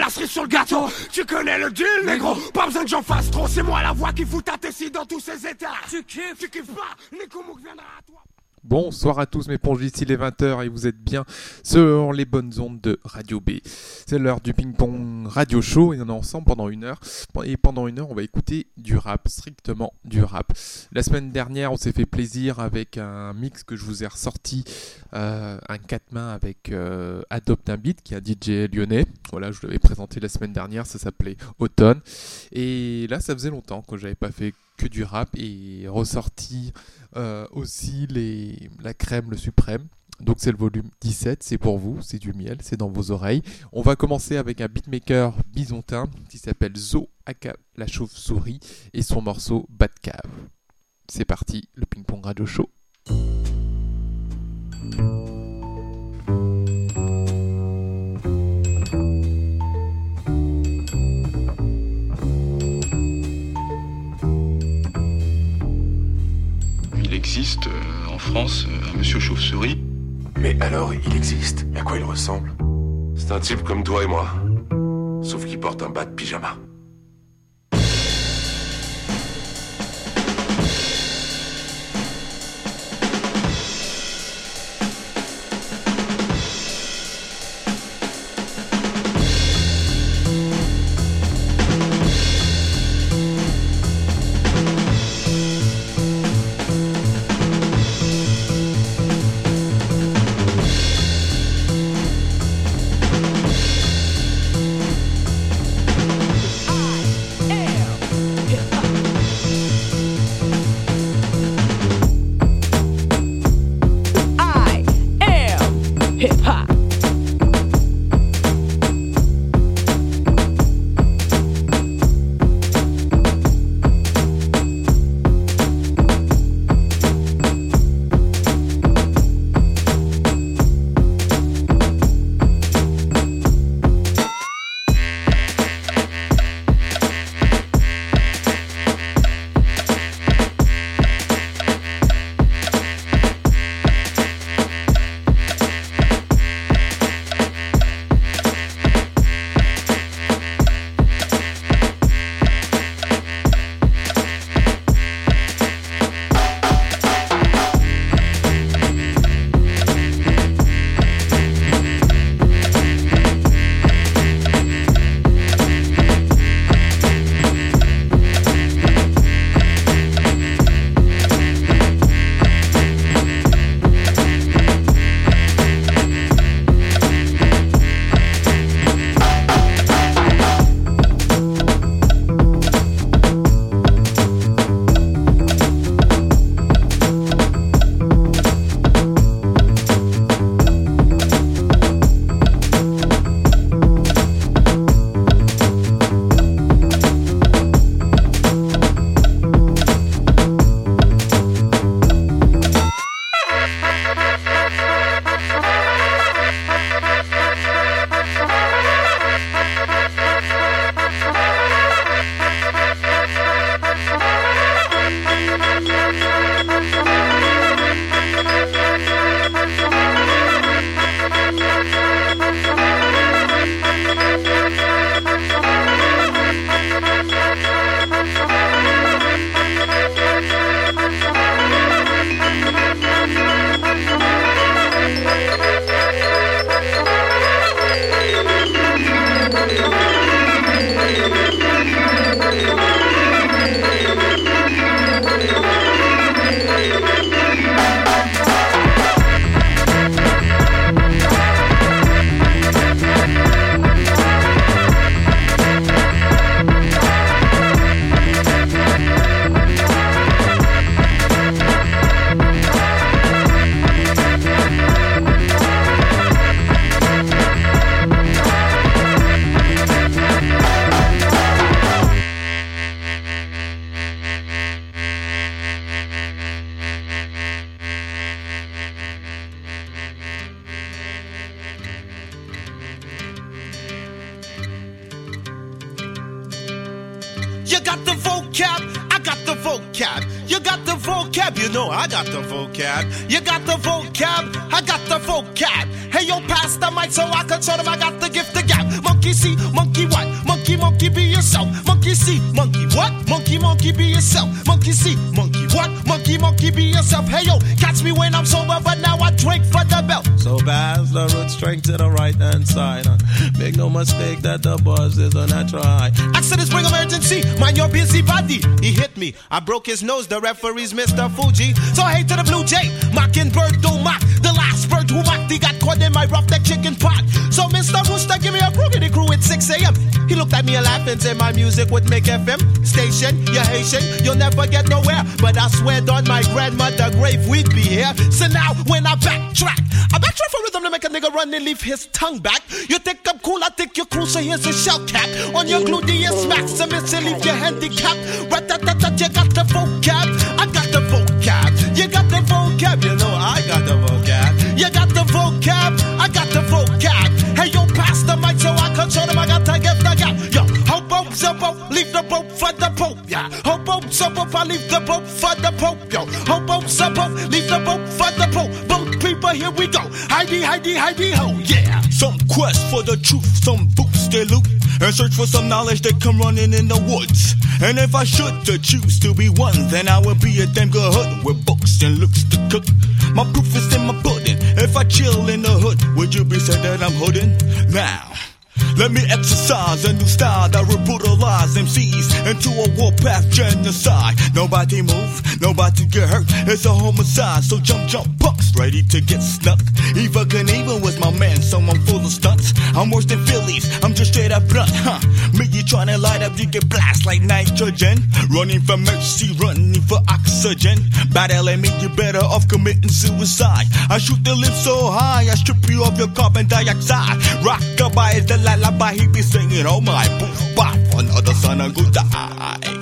cerise sur le gâteau. Tu connais le deal, négro. Pas besoin que j'en fasse trop. C'est moi la voix qui fout ta tessie dans tous ses états. Tu kiffes pas. Nico Mouk viendra à toi. Bonsoir à tous mes pongistes, il est 20h et vous êtes bien sur les bonnes ondes de Radio B. C'est l'heure du ping-pong radio show et on est ensemble pendant une heure. Et pendant une heure, on va écouter du rap, strictement du rap. La semaine dernière, on s'est fait plaisir avec un mix que je vous ai ressorti, un 4 mains avec Adopte un Beat, qui est un DJ lyonnais. Voilà, je l'avais présenté la semaine dernière, ça s'appelait Automne. Et là, ça faisait longtemps que j'avais pas fait que du rap et ressorti aussi la crème, le suprême. Donc c'est le volume 17, c'est pour vous, c'est du miel, c'est dans vos oreilles. On va commencer avec un beatmaker bisontin qui s'appelle Zo aka la chauve-souris et son morceau Batcave. C'est parti, le ping-pong radio show. Il existe en France un monsieur chauve-souris. Mais alors, il existe? À quoi il ressemble? C'est un type comme toi et moi. Sauf qu'il porte un bas de pyjama. You got the vocab, I got the vocab. You got the vocab. vocab, you know I got the vocab. You got the vocab, I got the vocab. Hey yo, pass the mic so I can show them I got the gift of gab. Monkey see, monkey what? Monkey, monkey be yourself. Monkey see, monkey what? Monkey, monkey be yourself. Monkey see, monkey what? Monkey, monkey be yourself. Hey yo, catch me when I'm sober, but now I drink for the belt. So pass the root straight to the right hand side. Make no mistake that the buzz is a natural high. Accident spring emergency, mind your busy body. He hit me, I broke his nose, the referee's Mr. Fuji. So hey to the blue jay, mockingbird don't mock. The last bird who mocked, he got caught in my roughneck chicken pot. So Mr. Rooster, give me a groovy crew at 6 a.m. He looked at me and laughed and said my music would make FM station. You're Haitian, you'll never get nowhere. But I swear on my grandmother grave we'd be here. So now when I backtrack for rhythm to make a nigga run and leave his tongue back. You think I'm cool, I think you're cool, so here's a shell cap. On your gluteus maximus and leave your handicap. Rat-tat-tat-tat, you got the vocab, I got the vocab. You got the vocab, you know I got the vocab. You got the vocab, I got the vocab. Hey yo, pass the mic so I can show them I got to give the gap. Yo, hobo, zippo, leave the boat for the Pope, yeah. Hobo, zippo, I leave the boat for the Pope, yo. Hobo, zippo, leave the boat for the Pope. Boat people, here we go. Heidi, Heidi, Heidi, ho, yeah. Some quest for the truth, some boots they loot, and search for some knowledge that come running in the woods. And if I should to choose to be one, then I would be a damn good hood with books and looks to cook. My proof is in my pudding. If I chill in the hood, would you be said that I'm hooding? Now let me exercise a new style that will brutalize MCs into a warpath genocide. Nobody move, nobody get hurt. It's a homicide, so jump, punks ready to get snuck. Eva Knievel was my man, so I'm full of stunts. I'm worse than Phillies, I'm just straight up blunt, huh? Me, you tryna light up, you get blast like nitrogen. Running for mercy, running for oxygen. Battling me, you better off committing suicide. I shoot the lips so high, I strip you of your carbon dioxide. Rockabye is the lullaby he be singing, oh my, poof, bop, another son of good die.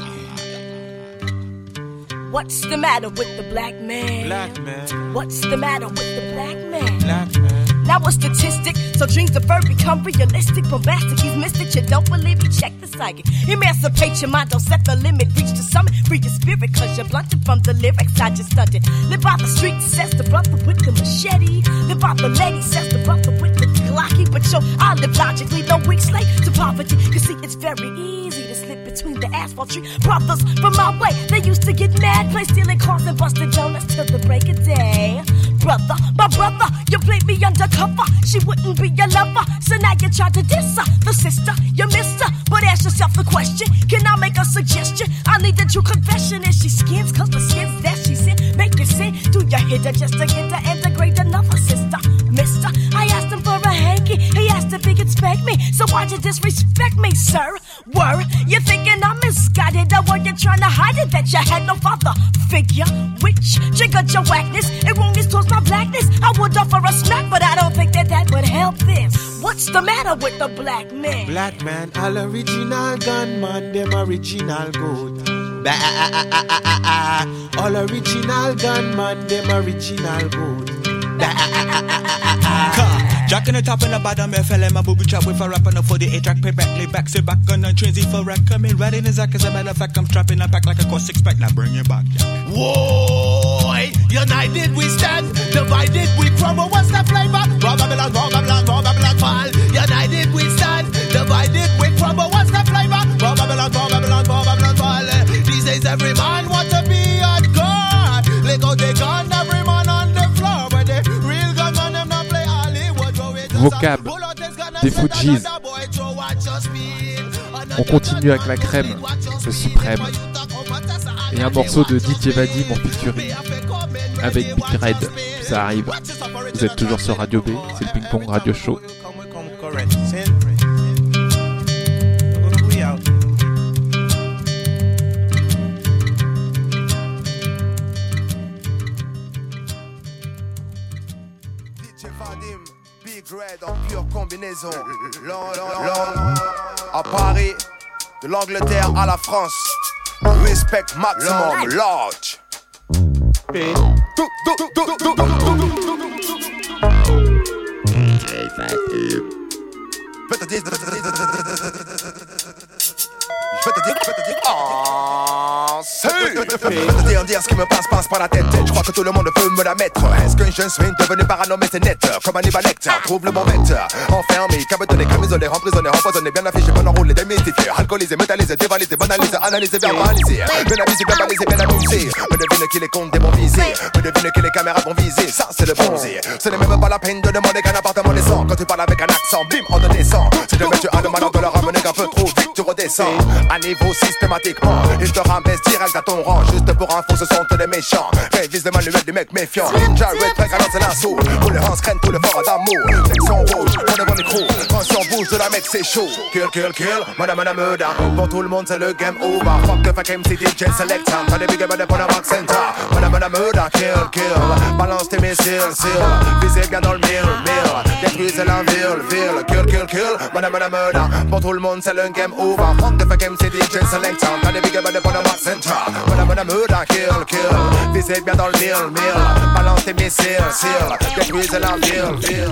What's the matter with the black man? Black man. What's the matter with the black man? Black man. Now a statistic, so dreams deferred become realistic. Bombastic, he's mystic, you don't believe me, check the psychic. Emancipate your mind, don't set the limit. Reach the summit, free your spirit, cause you're blunted from the lyrics I just stunted. Live by the streets, says the brother with the machete. Live by the lady, says the brother with the Glocky. But yo, I live logically, no weak slave to poverty. You see, it's very easy to slip between the asphalt tree. Brothers from my way, they used to get mad, play stealing cars and busting donuts till the break of day. Brother, my brother, you played me undercover. She wouldn't be your lover, so now you try to diss her. The sister, you missed her. But ask yourself the question, can I make a suggestion? I need a true confession. Is she skins? Cause the skins that she's in make you sin. Do you hit her just to get her and degrade another sister? Mister, I asked him for a hanky. He asked if he could spank me. So why'd you disrespect me, sir? Were you thinking I'm misguided? Or were you trying to hide it that you had no father figure? Which triggered your whackness? Erroneous towards my blackness. I would offer a smack, but I don't think that would help this. What's the matter with the black man? Black man, all original gunman, them original good. All original gunman, them original good. Jack in the top and the bottom, I fell in my booby trap with a rap on the 48-track payback, lay back, sit back on the trains, for rack, coming right in his act. As a matter of fact, I'm strapping a pack like a cost 6-pack, now bring it back, yeah. Whoa, united we stand, divided we crumble. What's the flavor? Babylon, Babylon, Babylon, fall. United we stand, divided we crumble. What's the flavor? Babylon, Babylon, Babylon, fall. These days every man want to be a god. Let go the gun, every man on the floor, but the real gunman them not play Hollywood. Vocab des Fujis. On continue avec la crème, le suprême. Et un morceau de DJ Vadim en featuring avec Big Red. Ça arrive. Vous êtes toujours sur Radio B, c'est le Ping Pong Radio Show. Red en pure combinaison. À Paris, de l'Angleterre à la France. Respect maximum, large. Dire ce qui me passe par la tête. Je crois que tout le monde veut me la mettre. Est-ce que je suis devenu parano mais c'est net? Comme Hannibal Lecter, trouve le bon vecteur. Enfermé, cabotonné, camisolé, emprisonné, empoisonné, bien affiché, bien enroulé, démystifié, alcoolisé, métallisé, dévalisé, banalisé, analysé, verbalisé. Bien avisé, bien balisé, bien amusé. Me devine qui les comptes des bons visés. Me devine que les caméras vont viser. Ça c'est le bronzé. Ce n'est même pas la peine de demander qu'un appartement descend. Quand tu parles avec un accent, bim, on te descend. Si jamais tu as le malheur de leur ramener un peu trop vite, tu redescends. À niveau systématiquement, ils te rabaissent direct à ton rang. Juste pour info, ce sont les méchants. Révise le manuel du mec méfiant. Ninja Red Pack à lancer l'assaut. Pour les Hans craignent tout le fort d'amour. Section rouge, on est bon micro. Quand si on bouge de la mec, c'est chaud. Kill, kill, kill, madame, murder. Pour tout le monde, c'est le game over. Fuck the fuck MC DJ Select. T'as des big up pour la Rock Center. Madame, murder, kill, kill. Balance tes missiles, seal. Visez bien dans le mille. Détruisez la ville. Kill, kill, kill, madame, murder. Pour tout le monde, c'est le game over. Fuck the fuck MC DJ Select. T'as des big up pour la Rock Center. Madame, murder, kill, kill. Visez bien dans le mille. Balance tes missiles, seal. Détruisez la ville.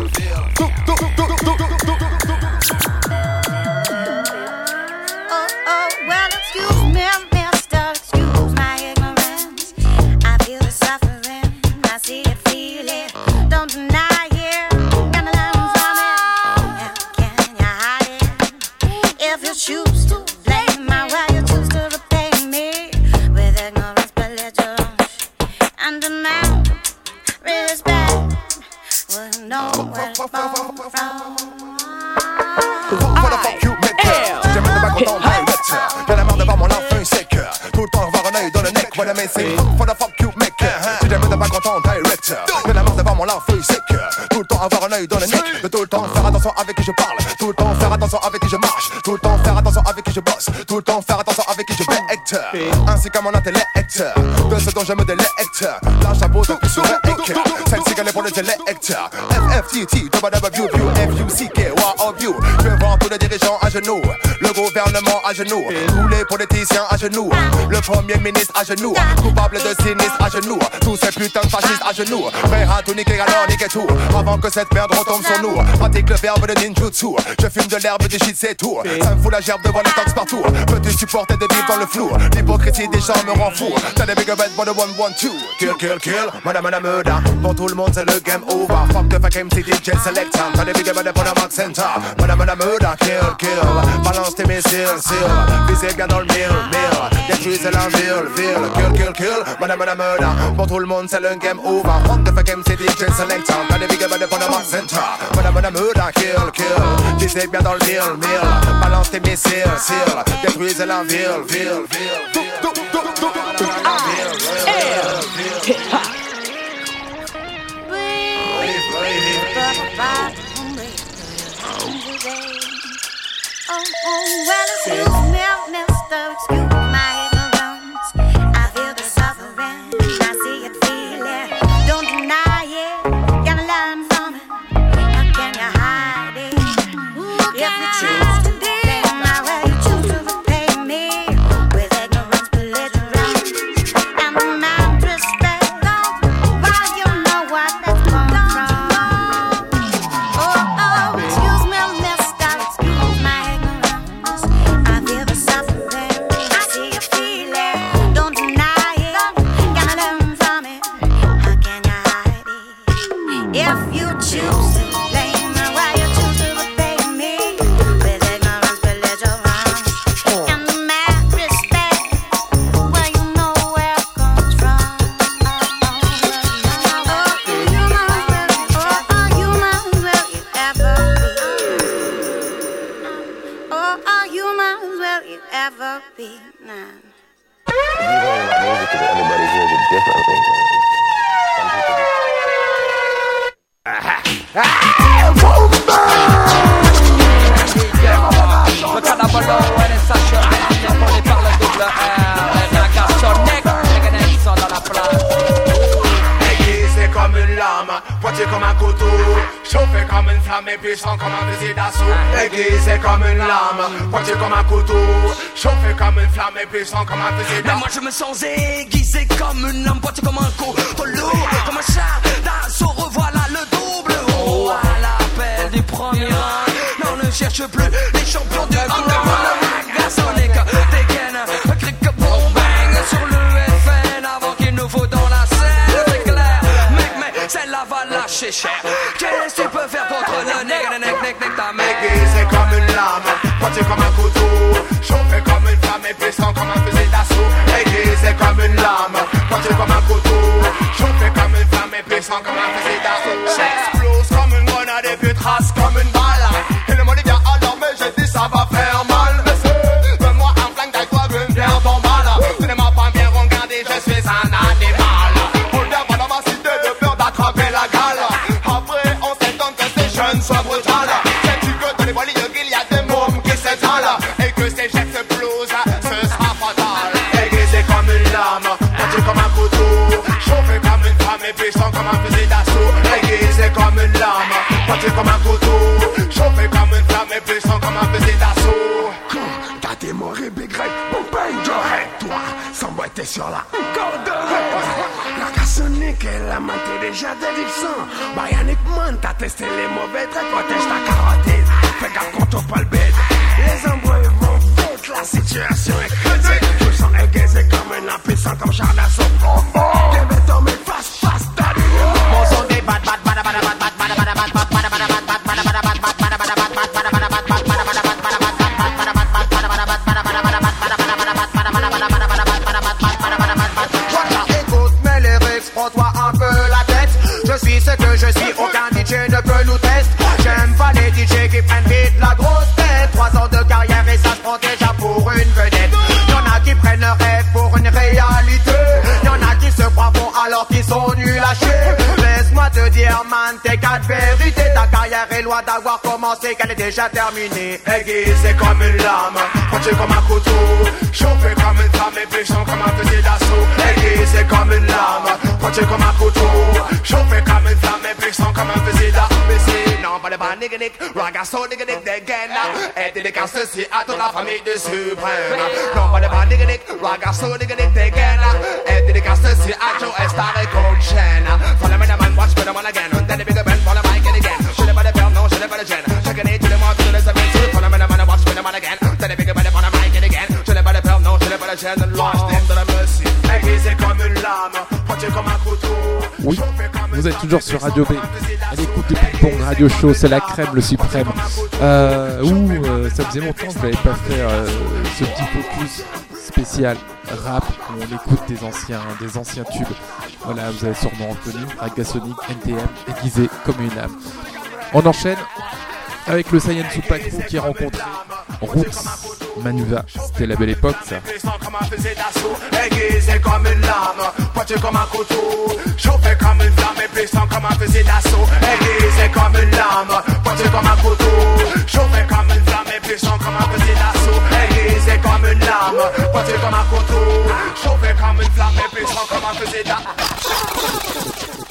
Well, excuse me, mister, excuse my ignorance. I feel the suffering, I see it, feel it. Don't deny it, gotta learn from it. How can you hide it? If you choose to blame my way, you choose to repay me with ignorance, belligerence, and demand respect. We'll know where to fall from. What the fuck you make her? J'aime le bac en direct. Y'en a marre de voir mon enfant sec. Tout le temps avoir un œil dans le neck. What I say, what the fuck you make her? J'aime le bac en direct. Y'en a marre de voir mon enfant sec. Tout le temps avoir un œil dans le neck. De tout le temps faire attention avec qui je parle. Tout le temps faire attention avec qui je marche. Tout le temps faire attention avec qui je bosse. Tout le temps faire attention avec qui je becte. Ainsi qu'à mon intellect. De ce dont je me délecte. Là chapeau de plus sur celle-ci qu'elle est pour le dialecte. FFTT, WWFUCK, what of you? Je veux voir tous les dirigeants à genoux. Le gouvernement à genoux. Tous les politiciens à genoux. Le premier ministre à genoux. Coupable de sinistre à genoux. Tous ces putains de fascistes à genoux. Prêts à tout niquer, alors niquer tout. Avant que cette merde retombe sur nous. Pratique le verbe de ninjutsu. Je fume de l'herbe du shit, c'est tout. Ça me fout la gerbe de voir les tanks partout. Peux-tu supporter de vivre dans le flou? L'hypocrisie des gens me rend fou. T'as des big bad for the 1-1-2. Kill, kill, kill, madame, murder. Pour tout le monde, c'est le game over. Fuck the fuck MC DJ Select. T'as des big bad pour la Rock Center. Madame, murder, kill, kill. Balance tes missiles, seal. Visez bien dans le mille. Détruisez la ville. Kill, kill, kill, madame, murder. Pour tout le monde, c'est le game over. Fuck the fuck MC DJ Select. T'as des big bad pour la Rock Center. Madame, murder, kill, kill. Visez bien dans le mille. Balance tes missiles, seal. Détruisez la ville. Well, excuse me, mister, excuse my ignorance. I feel the suffering, I see it, feel it. Don't deny it, gotta learn from it. How can you hide it? If you choose to blame my way, you choose to repay me with ignorance, belligerence, and demand respect. While you know what that's come from. Oh, excuse me, mister, excuse my ignorance. I feel the suffering, I see you, feel it. Don't deny it, gotta learn from it. How can you hide it? If you choose to blame my way, you choose to repay me with ignorance, belligerence, and demand respect. Well, you know where it comes from. Are humans will you ever be? Nah. You hear about music because everybody hears it differently. Le canabolo e le sacciolette, poi parla double R, e la cassonette, e che ne sono dalla place. Aiguisé comme une lame, pointu comme un couteau, chauffé comme une flamme et puissant comme un fusil d'assaut. Aiguisé comme une lame, pointu comme un couteau, chauffé comme une flamme et puissant comme un fusil d'assaut. Mais moi je me sens aiguisé comme une lame, pointu comme un couteau lourd, comme un chat d'assaut, revoilà le double. Oh, à l'appel du premier rang, non ne cherche plus les champions du underground. Garçonnique, dégaine, cric, boom, bang sur le c'est cher. Qu'est-ce que tu peux faire contre le nec ta mère? Aiguisé comme une lame, pointé comme un couteau, chauffé comme une flamme et puissant comme un fusil d'assaut. Aiguisé comme une lame, pointé comme un couteau, chauffé comme une flamme et puissant comme un fusil d'assaut. J'explose comme une grenade et puis trace comme une balle. Et le monde vient alors mais j'ai dit ça va faire mal. Donne-moi un flingue taille-toi une pierre ton balle. Tu ne m'as pas bien regardé, je suis un animal. On vient pas dans ma cité de peur d'attraper la gale. Après on s'étonne que ces jeunes soient brutales. Sais-tu que dans les bois il y a des mômes qui s'étalent et que ces jets s'explosent, ce sera fatal. Aiguisé comme une lame, pointé comme un couteau, chauffé comme une flamme et puissant comme un fusil d'assaut. Aiguisé comme une lame, pointé comme un couteau, chauffé comme une flamme et puissant comme un fusil d'assaut. T'as des morts et bégrès, bon ben j'aurais toi, sans boiter sur la corde. La cassonique et la main t'es déjà délivrant. Bionic Man, t'as testé les mauvais traits, protège ta carotide. Fais gaffe quand on pas le bête. Les embrouilles vont vite, la situation est critique. Je me sens aiguisé comme un impuissant, comme Charles d'assaut. Des bétons mais face, t'as du mon son des bad, écoute mes lyrics, prends-toi un peu la tête. Je suis ce que je suis, aucun DJ ne peut nous tester. J'aime pas les DJ qui prennent vite la grosse tête. 3 ans de carrière et ça se prend déjà pour une vedette. Y'en a qui prennent leur rêve pour une réalité. Y'en a qui se croient bons alors qu'ils sont nuls à chier. Laisse-moi te dire man, tes 4 vérités. Ta carrière est loin d'avoir commencé, qu'elle est déjà terminée. Aiguisé comme une lame, pointé comme un couteau, chauffé comme une flamme et puissant comme un fusil d'assaut. Aiguisé comme une lame, pointé comme un couteau, chauffé comme une flamme et puissant comme un fusil d'assaut. Non, pas de bas nigga-nick, ragasso nigga-nick dégaine. Et dédicace ceci à toute la famille du suprême. Non, pas de bas nigga-nick, ragasso nigga-nick dégaine. Et dédicace ceci à Joe Star et Cold Chain. Follow me the man, watch me the one again. Then the bigger band, follow my kid again. Je n'ai pas de peur, non, je n'ai pas de gêne. Chaque année, tu le montres, tu le sais bien sûr. Follow me the man, watch me the one again. Then the bigger band, follow my kid again. Je n'ai pas de peur, non, je n'ai pas de gêne. Lost in de la mercy. Aiguisé comme une lame, pointé comme un couteau. Oui, vous êtes toujours sur Radio B. À l'écoute du Ping-Pong Radio Show, c'est la crème, le suprême. Ça faisait longtemps que je n'avais pas fait ce petit focus spécial rap où on écoute des anciens tubes. Voilà, vous avez sûrement reconnu Ragasonic, NTM, aiguisé comme une âme. On enchaîne avec le Saiyan Supaku qui a rencontré Roots Manuva. C'était la belle époque, ça. Aiguisé comme une lame, pointé comme un couteau, chauffé comme une flamme et puissant comme un fusil d'assaut. Aiguisé comme une lame, pointé comme un couteau, chauffé comme une flamme et puissant comme un fusil d'assaut. Aiguisé comme une lame, pointé comme un couteau, chauffé comme une flamme et puissant comme un fusil d'assaut.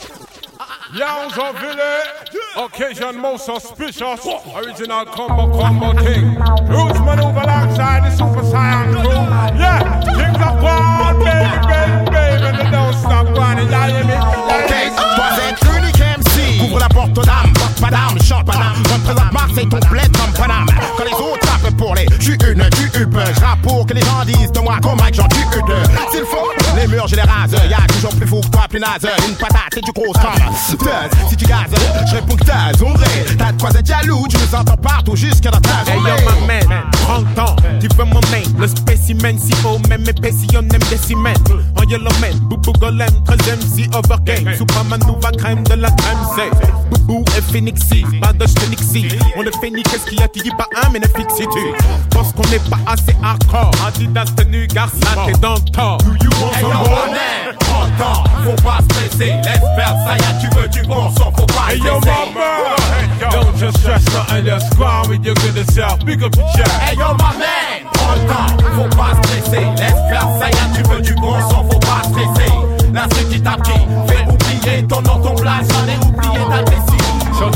Young Ville, occasion most suspicious, original combo thing. Roots maneuver alongside the Super Saiyan crew. Yeah, things are gone, baby, and they don't stop going. You hear me? Ok, toi c'est unique MC. Ouvre la porte aux dames, porte pas d'âme, chante pas d'âme. Représente Marseille, ton bled comme Paname. Quand les autres rappent pour les tu je rappe pour que les gens disent de moi comme Mike, j'en tue deux. S'il faut, les murs je les rase. Y'a toujours plus fou que toi, plus naze. Une patate et du gros comme si tu gazes, je réponds que t'as zoomé. T'as de quoi être jaloux, tu nous entends partout jusqu'à dans ta journée. Hey yo my man, prends le temps, tu veux mon name. Le spécimen si haut, même épaissi, on aime des ciments. En yellow man, Boubou Golem, 13ème si overgame. Superman nous va crème de la crème, c'est Boubou et Phoenixy, pas de Phoenixy. On est Phoenix, qu'est-ce qu'il y a, tu dis pas un, mais ne fixe si tu penses qu'on n'est pas assez hardcore. Adidas tenue, garçon, t'es dans le tort. Do you want some more? Prends le temps, faut pas stresser. Laisse faire ça, y'a tu veux du bon sang, faut pas hey yo mama, don't just stress nothing, just squad with your good self. Big up your chest. Hey yo my man, prends le temps, faut pas stresser. Laisse faire ça, y'a tu veux du bon sang, faut pas stresser. L'instru qui tape qui fait oublier ton nom, ton place, j'en ai oublié ta décision. Soldier move,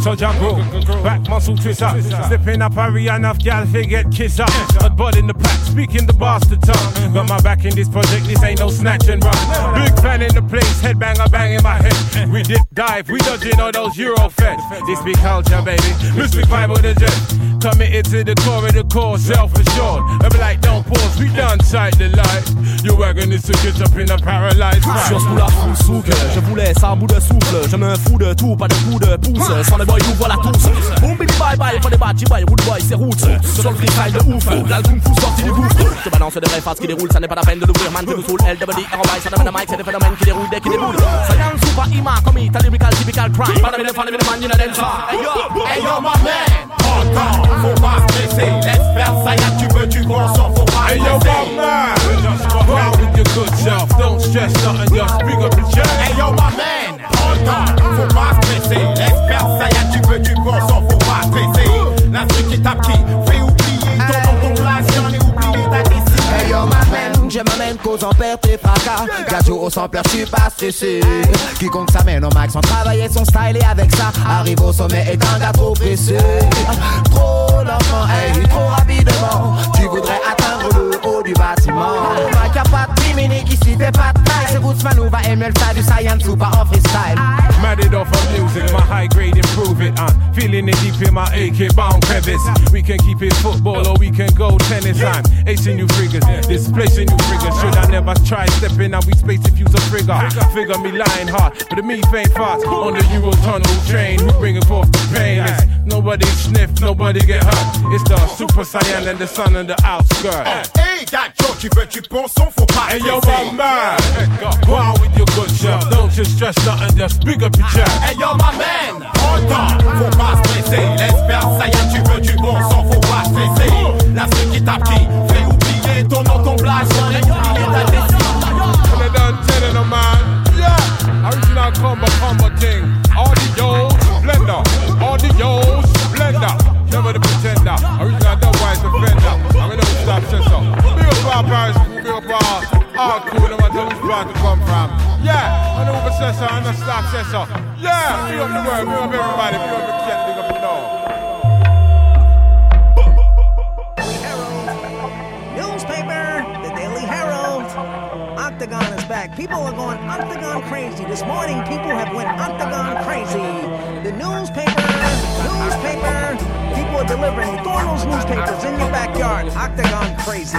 So jump rope, back muscle twister. Slipping up hurry enough, gal get kiss up. But bud in the pack, speaking the bastard tongue. Got my back in this project, this ain't no snatch and run. Big fan in the place, headbanger bang in my head. We dip dive, we dodging all those Euro feds. This big culture, baby, mystic vibe with the jet. Committed to the core of the core, self-assured. I be like, don't pause, we done sight the light. Your wagon is to get up in a paralyzed mind. Sur sous la foule souque, je vous laisse à bout de souffle. Je me fous de tout, pas de coup de pouce. Sans les boys, nous voilà tous. Boom, bidi, bye bye, pas des batchis, bye, wood boy, c'est roots. Sur le freestyle de ouf, là le kung fu sorti du gouffre. Je balance des vraies faces qui déroulent, ça n'est pas la peine de l'ouvrir. Man, tu nous saoules, LWD, R.O.I. Ça devient un mic, c'est des phénomènes qui déroulent dès qu'ils déboulent. Ça y a un super ima, commis, t'as lyrical, typical crime. Pas de mille fan, man, you know them ça. Hey yo, my man, encore, faut pas se blesser. Laisse faire ça, y'a tu veux du bon sang, faut pas Hey yo, my man, just go out with your good self. Don't stress nothing, just big up the chest. Hey yo, my man, encore, faut pas se blesser. Laisse faire ça, y'a tu veux du bon sang, faut pas se blesser. L'instru qui tape qui fait oublier ton place, j'en ai oublié ta décision. Hey yo, ma man, je m'amène cause en perte et fracas. Gâteau au sampleur, j'suis pas stressé. Quiconque s'amène au max sans travailler son style et avec ça arrive au sommet est un gars trop pressé. Trop lentement, hey, trop rapidement. Tu voudrais atteindre le haut du bâtiment. Y'a pas de minutes ici, t'es pas de taille. C'est Woodsman ou va aimer le style du science ou pas en freestyle. Mad it off of music, my high grade improve it. I'm feeling it deep in my AK bound crevice. We can keep it football or we can go tennis. I'm acing you friggers, displacing you friggers. Should I never try stepping out we space if you's a frigger? Figure me lying hard, but the me faint fast on the Eurotunnel train. Who bringing forth the pain? It's nobody sniff, nobody get hurt. It's the Super Saiyan and the sun on the outskirts. Hey, Gacho, tu veux du bon son, faut pas Hey yo, my man, go out with your good self. Don't just stress nothing, just big up your chest. Hey yo, my man, autant, faut pas se blesser. Laisse faire ça, y'a tu veux du bon son, faut pas se blesser. L'instru qui tape qui fait oublier ton nom, ton blast, j'en ai oublié ta décision. When I done telling them, man, yeah, original combo thing. All the yo's, blender, all the yo's, blender. Never the pretender, original dub-wise offender. I mean, don't stop, say so. Big up our parents, big up our cool, no matter which part you come from. Yeah, I know what says so, I know stop, say so. Yeah, big up the world, big up everybody, big up the cat, big up the dog. Newspaper, the Daily Herald. Octagon is back. People are going Octagon crazy. This morning, people have went Octagon crazy. The newspaper. People are delivering Thornell's newspapers in your backyard. Octagon crazy.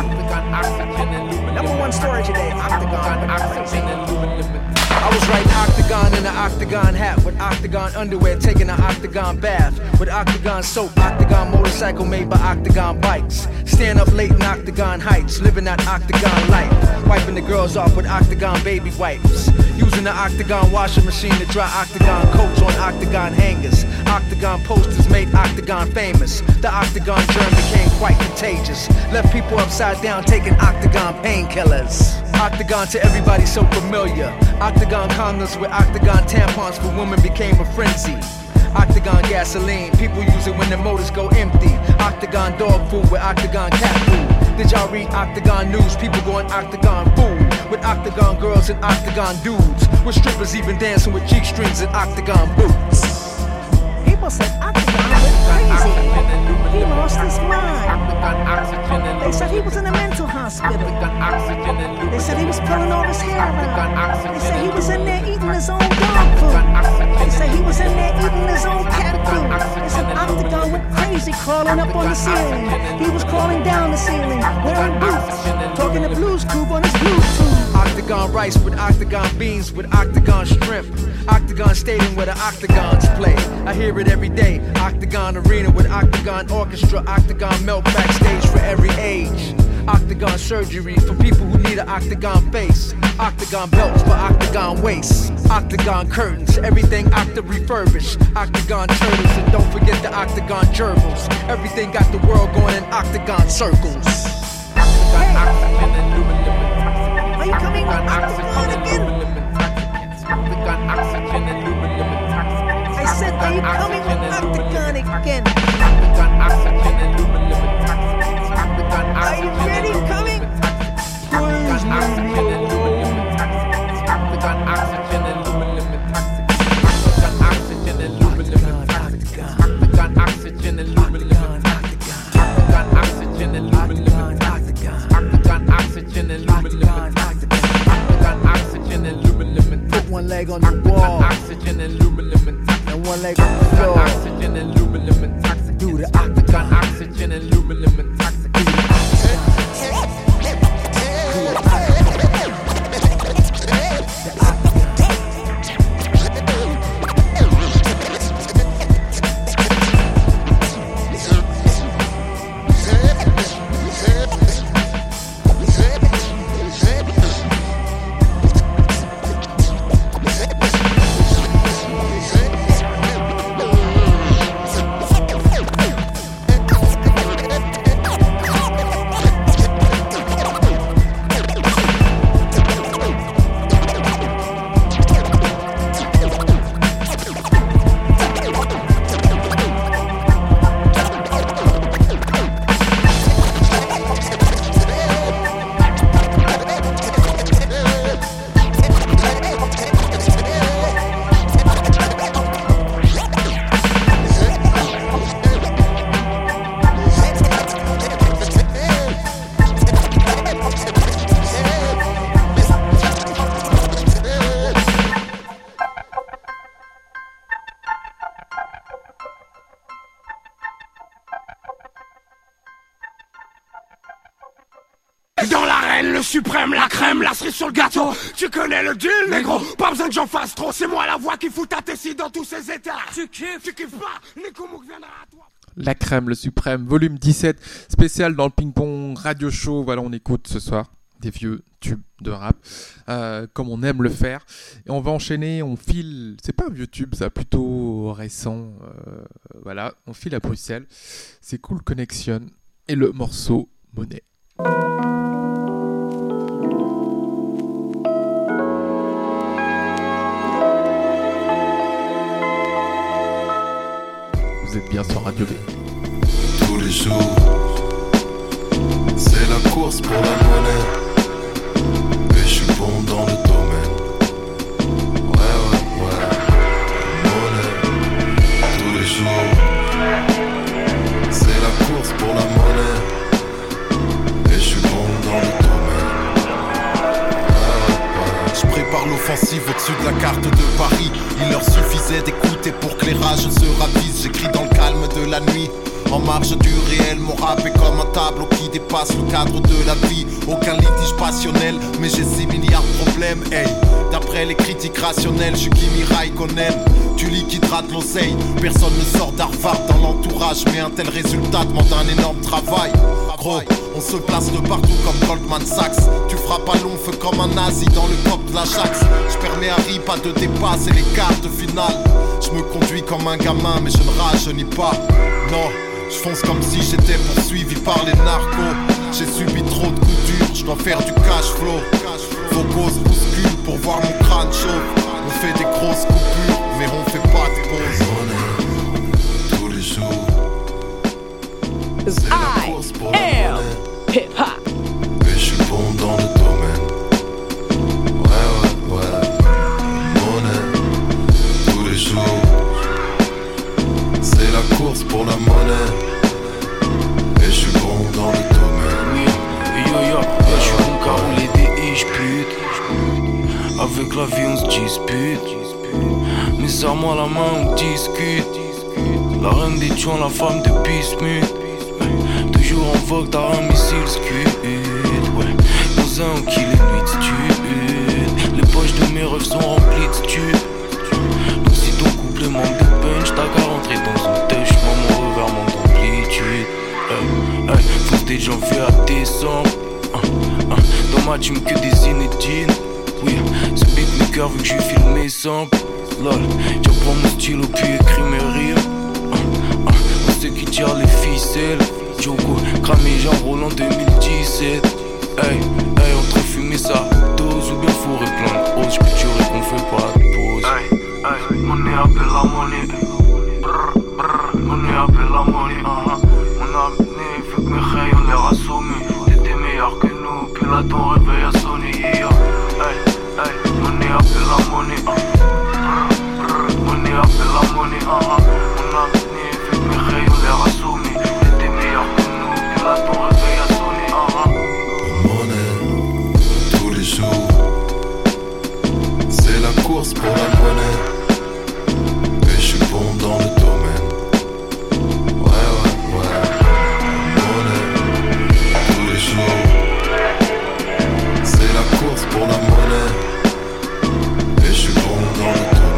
Number one story today, Octagon crazy. I was writing Octagon in an Octagon hat with Octagon underwear, taking an Octagon bath with Octagon soap, Octagon motorcycle made by Octagon bikes. Stand up late in Octagon Heights, living that Octagon life. Wiping the girls off with Octagon baby wipes. Using the Octagon washing machine to dry Octagon coats on Octagon hangers. Octagon posters made Octagon famous. The Octagon germ became quite contagious. Left people upside down taking Octagon painkillers. Octagon to everybody so familiar. Octagon condoms with Octagon tampons for women became a frenzy. Octagon gasoline, people use it when their motors go empty. Octagon dog food with Octagon cat food. Did y'all read Octagon news? People going Octagon food with Octagon girls and Octagon dudes. With strippers even dancing with G-strings and Octagon boots. People said Octagon went crazy. He lost his mind. They said he was in a mental hospital. They said he was pulling all his hair out. They said he was in there eating his own dog food. They said he was in there eating his own cat food. They said Octagon went crazy crawling up on the ceiling. He was crawling down the ceiling wearing boots, talking to Blues Coupe on his Bluetooth. Octagon rice with Octagon beans with Octagon shrimp. Octagon stadium where the Octagons play. I hear it every day. Octagon arena with Octagon orchestra. Octagon milk backstage for every age. Octagon surgery for people who need an Octagon face. Octagon belts for Octagon waists. Octagon curtains, everything Octa refurbished. Octagon turtles, and don't forget the Octagon gerbils. Everything got the world going in Octagon circles. Hey, are you coming on Octagon again? I said, are you coming on Octagon again? Are you ready coming? Please leave me alone. Octagon, oxygen, and lumen limit toxic. Octagon, oxygen, and lumen limit toxic. one leg on the wall. Oxygen and aluminum and toxic. And one leg on the floor. Oxygen and aluminum and toxic. Do the octagon. Oxygen and aluminum and toxic. Dans l'arène, le suprême, la crème, la cerise sur le gâteau. Tu connais le deal, négro. Pas besoin que j'en fasse trop. C'est moi la voix qui fout ta tessie dans tous ces états. Tu kiffes pas. Nico Mouk viendra à toi. La crème, le suprême, volume 17, spécial dans le ping-pong radio show. Voilà, on écoute ce soir des vieux tubes de rap, comme on aime le faire. Et on va enchaîner, on file, c'est pas un vieux tube, ça, plutôt récent. Voilà, on file à Bruxelles. C'est Cool Connection et le morceau Monnaie. Vous êtes bien sur Radio B. Tous les jours, c'est la course pour la monnaie. Et je suis bon dans le domaine. Ouais. Monnaie. Tous les jours, c'est la course pour la monnaie. Et je suis bon dans le domaine. Je prépare l'offensive au-dessus de la carte de Paris. Il leur suffisait d'écouter pour que les rages se ravissent. J'écris dans le calme de la nuit, en marge du réel. Mon rap est comme un tableau qui dépasse le cadre de la vie. Aucun litige passionnel, mais j'ai 6 milliards de problèmes. Hey, d'après les critiques rationnelles, je suis Kimi Raikkonen. Tu liquideras de l'oseille, personne ne sort d'Harvard dans l'entourage. Mais un tel résultat demande un énorme travail. Gros, on se place de partout comme Goldman Sachs. Tu frappes à long feu comme un nazi dans le cop de l'Ajax. Je permets à Rip pas de dépasser les quarts de finale. Je me conduis comme un gamin mais je ne rajeunis pas. Non, je fonce comme si j'étais poursuivi par les narcos. J'ai subi trop de coups durs, je dois faire du cash flow. Vos causes bousculent pour voir mon crâne chaud. On fait des grosses coupures mais on fait pas de pause. Tous les jours, c'est la course pour la monnaie. Hip-hop. Et je suis bon dans le domaine. Ouais. Monnaie. Tous les jours, c'est la course pour la monnaie. Et je suis bon dans le domaine. Yo, je suis bon car on les dé et j'pute. Avec la vie on se dispute. Mes armes à la main on discute. La reine des tuants, la femme de Bismuth. Toujours en vogue, t'as un missile scud. Ouais, dans un qui les nuits de stud. Les poches de mes rêves sont remplies de stupes. Donc si ton couplet manque de punch, t'as qu'à rentrer dans une tâche. Mon revers manque d'amplitude. Faut des janvier à décembre. Dans ma team que des inédines. Oui, ce beatmaker vu que j'ai filmé samples. Lol, j'apprends mon stylo puis écris mes rimes. On sait qui tire les ficelles. Joko, cramé genre Roland 2017. Hey, entre fumer sa dose ou bien fourrer plein de hausse. J'peux jurer qu'on fait pas de pause. Monnaie appelle la monnaie. Monnaie appelle la monnaie. On a amené, vu que mes rayons on les rassommés. T'étais meilleur que nous, puis là ton réveil a sonné. Monnaie appelle la monnaie. Monnaie appelle la monnaie. On a amené, vu que mes rayons on les rassommés. T'étais meilleur que nous, puis là ton réveil a sonné. Monnaie, tous les jours, course pour la monnaie. Et je suis bon dans le domaine. Ouais, monnaie, tous les jours. C'est la course pour la monnaie. Et je suis bon dans le domaine.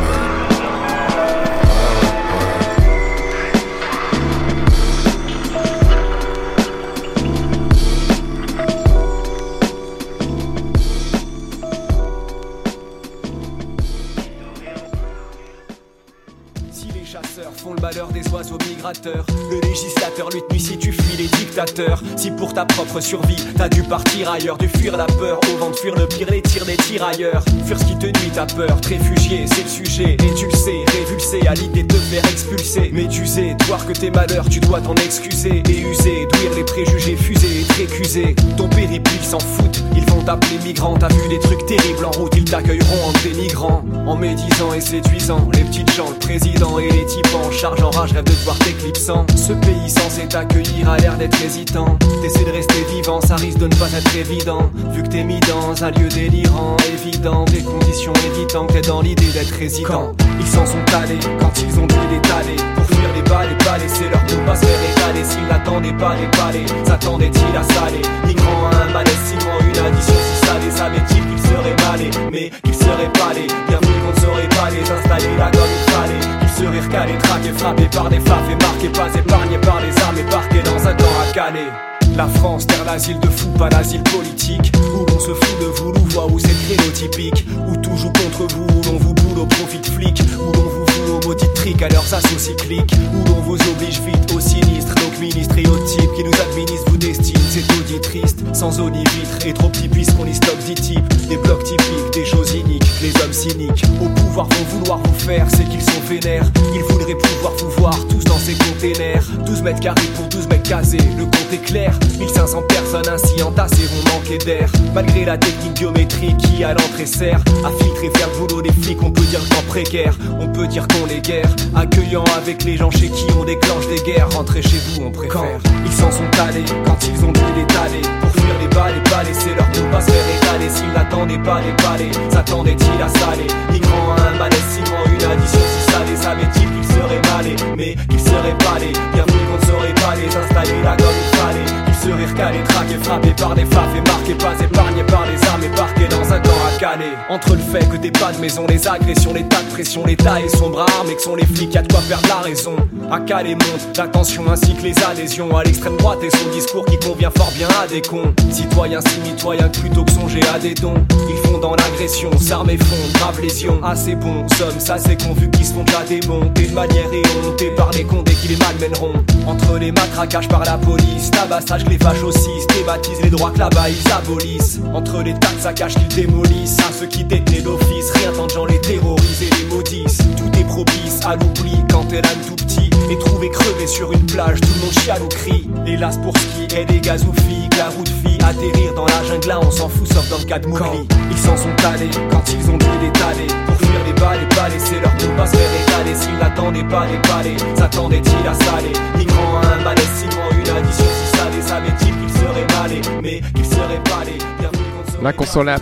Font le malheur des oiseaux migrateurs. Le législateur lutte nuit si tu fuis les dictateurs. Si pour ta propre survie t'as dû partir ailleurs, dû fuir la peur au vent de fuir le pire, les tirs des tirailleurs. Fuir ce qui te nuit ta peur, réfugié c'est le sujet. Et tu le sais, révulsé à l'idée de te faire expulser. Médusé, de voir que tes malheurs tu dois t'en excuser. Et user, d'ouïr les préjugés, fusés et récusés. Ton périple ils s'en foutent, ils vont t'appeler migrant. T'as vu des trucs terribles en route, ils t'accueilleront en dénigrant. En médisant et séduisant, les petites gens, le président et les types en charge en rage, rêve de te voir t'éclipsant. Ce pays censé t'accueillir a l'air d'être hésitant. T'essaies de rester vivant, ça risque de ne pas être évident. Vu que t'es mis dans un lieu délirant, évident, des conditions évitant que t'es dans l'idée d'être résident. Ils s'en sont allés quand ils ont dû l'étaler. Pour fuir les balles, c'est leur coup pas se faire étaler. S'ils n'attendaient pas les palais, s'attendaient-ils à saler? Migrant à un malaise si grand, une addition si salée. Savait-il qu'ils seraient malés, mais qu'ils seraient palés? Bienvenue qu'on ne saurait pas les installer là comme il fallait. Ils seraient recalés, traqués, frappés par des faves et marqués, pas épargnés par les armes et parqués dans un camp à Calais. La France, terre d'asile de fous, pas l'asile politique. Où l'on se fout de vous, l'ouvre où c'est le créneau typique. Où tout joue contre vous, où l'on vous boule au profit de flics. Où l'on vous fout aux maudits triques à leurs assauts cycliques. Où l'on vous oblige vite au sinistre. Donc ministres et autres types qui nous administrent vous destinent. C'est audit triste, sans eau ni vitre. Et trop petit puisqu'on y stocke 10 types. Des blocs typiques, des choses iniques. Les hommes cyniques au pouvoir vont vouloir vous faire, c'est qu'ils sont vénères. Ils voudraient pouvoir vous voir tous dans ces containers. 12 mètres carrés pour 12 mètres casés, le compte est clair. 1500 personnes ainsi entassées vont manquer d'air. Malgré la technique biométrique qui à l'entrée sert à filtrer, faire le boulot des flics, on peut dire qu'en précaire, on peut dire qu'on les guerre. Accueillant avec les gens chez qui on déclenche des guerres. Rentrez chez vous on préfère. Quand ils s'en sont allés, quand ils ont dû l'étaler. Pour fuir les balles, c'est leur coup pas se faire étaler. S'ils n'attendaient pas les palais, s'attendaient-ils à saler? Migrant à un malaise si grand, une addition si salée. Savait-il qu'ils seraient malés, mais qu'ils seraient palés? Bienvenue qu'on ne saurait pas les installer là comme il fallait. Seraient recalés, traqués, frappés par des faves et marqués, pas épargnés par les armes et parqués dans un camp à Calais. Entre le fait que t'es pas de maison, les agressions, l'état de pression, l'État et son bras armé que sont les flics, y'a de quoi perdre la raison. À Calais monte la tension ainsi que les adhésions à l'extrême droite et son discours qui convient fort bien à des cons. Citoyens si mitoyens plutôt que songer à des dons. Ils font dans l'agression, s'arment et font grave lésion. Assez bons hommes, ça c'est qu'on vu qu'ils se font déjà démonter de manière éhontée par les condés qui les malmèneront. Entre les matraquages par la police, tabassage les fâches aussi, thématisent les droits que là-bas ils abolissent. Entre les tas de saccages qu'ils démolissent, à ceux qui détenaient l'office, rien tant de gens les terrorisent et les maudissent. Tout est propice à l'oubli quand elle a tout petit. Et trouvé crevé sur une plage, tout le monde chiale ou crie. Hélas pour ce qui est des gazoufies, la route fille, atterrir dans la jungle là on s'en fout sauf dans le cas de Mowgli. Ils s'en sont allés quand ils ont dû l'étaler. Pour fuir les balles, c'est leur coup pas se faire étaler. S'ils n'attendaient pas les palais, s'attendaient-ils à saler? Migrant à un malaise si grand, une addition si salée. Savait-il qu'ils seraient malés, mais qu'ils seraient palés? L'inconsolable,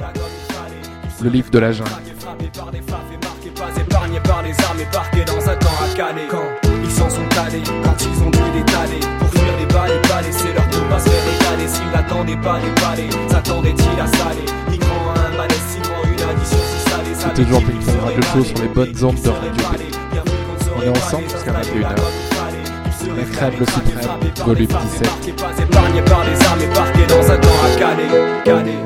le livre de la jungle. Pas épargnés par les armes et parqués dans un camp à Calais. Quand ils s'en sont allés, quand ils ont dû l'étaler. Pour fuir les balles, c'est leur coup pas se faire étaler. S'ils n'attendaient pas les palais, s'attendaient-ils à saler? Migrant à un malaise si grand, une addition si salée. C'est toujours Ping Pong Radio Show sur les bonnes ondes de Radio B. On est ensemble jusqu'à 21h. La crème, le suprême, volume 17. Pas épargnés par les armes et parqués dans un camp à Calais. Calais.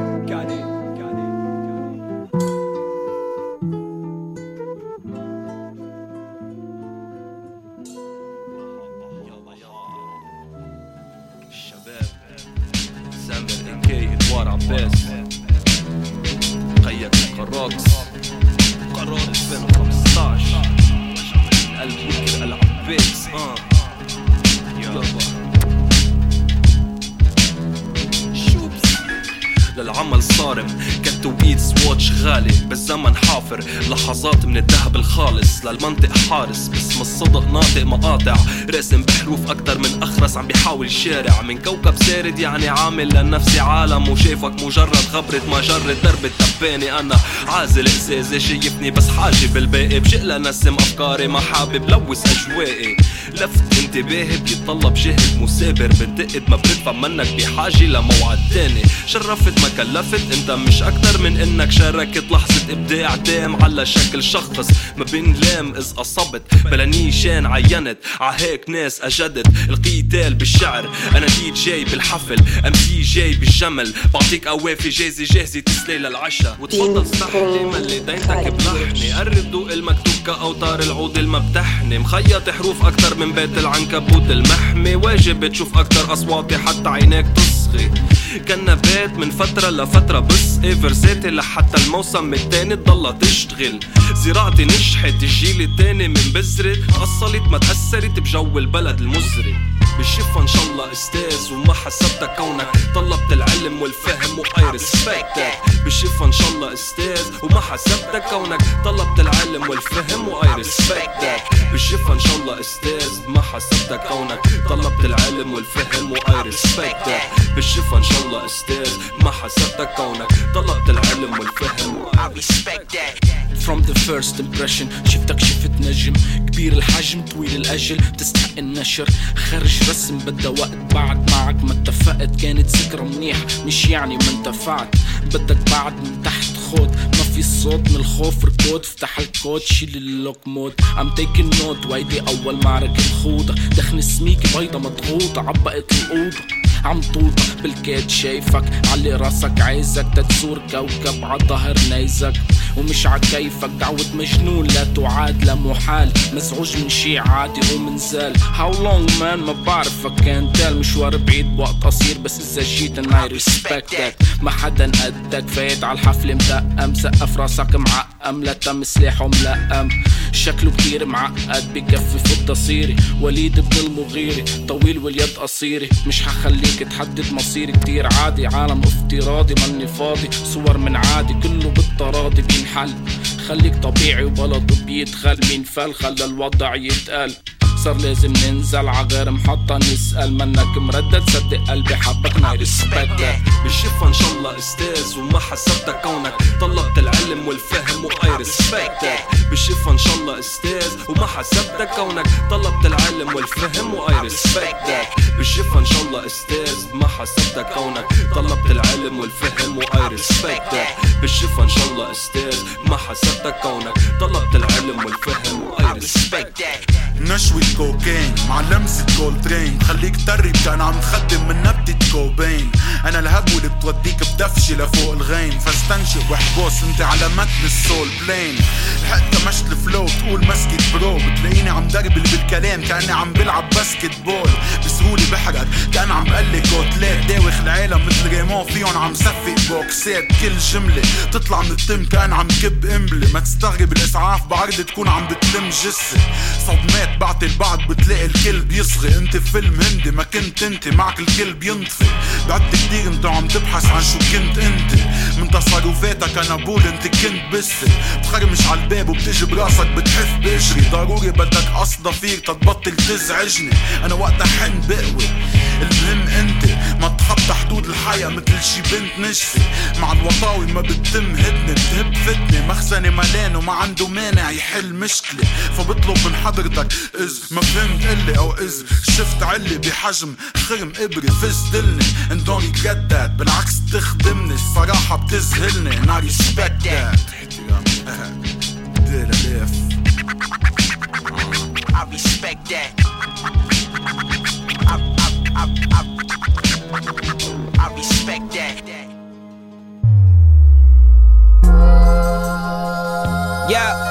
للعمل صارم توقيت سواتش غالي بالزمن حافر، لحظات من الذهب الخالص للمنطق حارس، باسم الصدق ناطق مقاطع، راسم بحروف اكتر من اخرس عم بيحاول شارع، من كوكب سارد يعني عامل لنفسي عالم، وشايفك مجرد خبرة ما جرد درب التباني. انا عازل ازازة شايفني بس حاجب الباقي، بشقلة نسم افكاري ما حابب لوث اجوائي، لفت انتباهي بيتطلب جهد مثابر، بتقد ما بتفهم منك بحاجة لموعد تاني، شرفت ما كلفت انت مش اكتر من انك شاركت لحظة ابداع تام على شكل شخص ما بين لام اذ اصبت بلا نيشان عينت عهيك ناس اجدت القتال بالشعر. انا دي جاي بالحفل ام سي جاي بالجمل، بعطيك قوافي جاهزة جاهزة تسلي للعشاء، وتفضل استحلي ملي دينتك بلحني، قرب دوق المكتوب كأوتار العود المبتحني، مخيط حروف اكتر من بيت العنكبوت المحمي، واجب تشوف اكتر اصواتي حتى عينيك تصغي، كان نبات من فترة لفترة بس فرساتي لحتى الموسم التاني تضلها تشتغل، زراعتي نجحت الجيل التاني من بذرة قصلت ما تأثرت بجو البلد المزري، بالشفة ان شاء الله استاذ وما حسبتك كونك طلبت العلم والفهم واي ريسبكتك، بالشفة ان شاء الله استاذ وما حسبتك كونك طلبت العلم والفهم واي ريسبكتك، بالشفة ان شاء الله استاذ ما حسبتك كونك طلبت العلم والفهم واي ريسبكتك، بالشفة ان شاء الله استاذ ما حسبتك كونك طلبت العلم والفهم واي ريسبكتك. From the first impression شفتك شفت نجم كبير الحجم طويل الأجل تستحق النشر، خرج رسم بدأ وقت بعد معك ما اتفقت، كانت ذكرى منيح مش يعني ما انتفعت، بدك بعد من تحت خود ما في صوت من الخوف ركود، فتح الكود شيل اللوك مود I'm taking note، ويدي أول معركة خوضة دخن سميك بيضة مضغوطة عبقت الأوضة عم طوطة بالكاد شايفك علي راسك عايزك تتزور كوكب عالظهر نايزك ومش عكيفك دعوة مجنون لا تعاد لا محال مزعوج من شي عادي ومنزال How long man ما بعرفك كان تال مشوار بعيد بوقت قصير بس إذا جيت and I respect that ما حدا قدك فايت عالحفلة مدقم سقف راسك معقم لا تم سلاحه ملقم شكله كتير معقد بكفي فضة صيري وليد ابن المغيري طويل واليد قصيري مش حخليك تحدد مصيري كتير عادي عالم افتراضي ماني فاضي صور من عادي كله بالتراضي بينحل خليك طبيعي وبلده بيدخل مين فل خلى الوضع يتقل صار لازم ننزل عغير محطة نسأل منك مردد صدق قلبي حبك ناي ريسبكتك بالشفة ان شاء الله استاذ وما حسبتك كونك طلبت العلم والفهم واي ريسبكتك بالشفة ان شاء الله استاذ وما حسبتك كونك طلبت العلم والفهم واي ريسبكتك بالشفة ان شاء الله استاذ ما حسبتك كونك طلبت العلم والفهم واي ريسبكتك بالشفة ان شاء الله استاذ ما حسبتك كونك طلبت العلم والفهم واي ريسبكتك نشوي كوكين مع لمسة كولترين خليك ترب كان عم تخدم من نبتة كوبين انا الهبو اللي بتوديك بدفشة لفوق الغين فاستنشق وحبوس انت على متن السول بلين لحقت كمشت الفلو تقول مسكت برو بتلاقيني عم دربل بالكلام كأني عم بلعب باسكت بول بسهولة بحرق كأن عم بقلي كوتلات داوخ العالم مثل ريمون فيون عم صفق بوكسات كل جملة تطلع من التم كأن عم كب قنبلة ما تستغرب الاسعاف بعرض تكون عم بتلم جثة صدمات بعطي البعض بتلاقي الكل بيصغي انت فيلم هندي ما كنت انت معك الكل بينطفي بعدت كتير انت عم تبحث عن شو كنت انت من تصرفاتك انا بقول انت كنت بسي بتخرمش عالباب وبتجي براسك بتحف باجري ضروري بدك قصد ضفير تتبطل تزعجني انا وقتها حن بقوي المهم انت ما تخطى حدود الحياة مثل شي بنت نجسي مع الوطاوي ما بتتم هدني بتهب فتني مخزني ملان وما عنده مانع يحل مشكلة فبطلب من حضرتك إذ ما فهمت قلي أو إذ شفت علي بحجم خرم إبري فز دلني and don't regret that بالعكس تخدمني الصراحة بتذهلني and I respect that دير أليف I respect that I respect that Yeah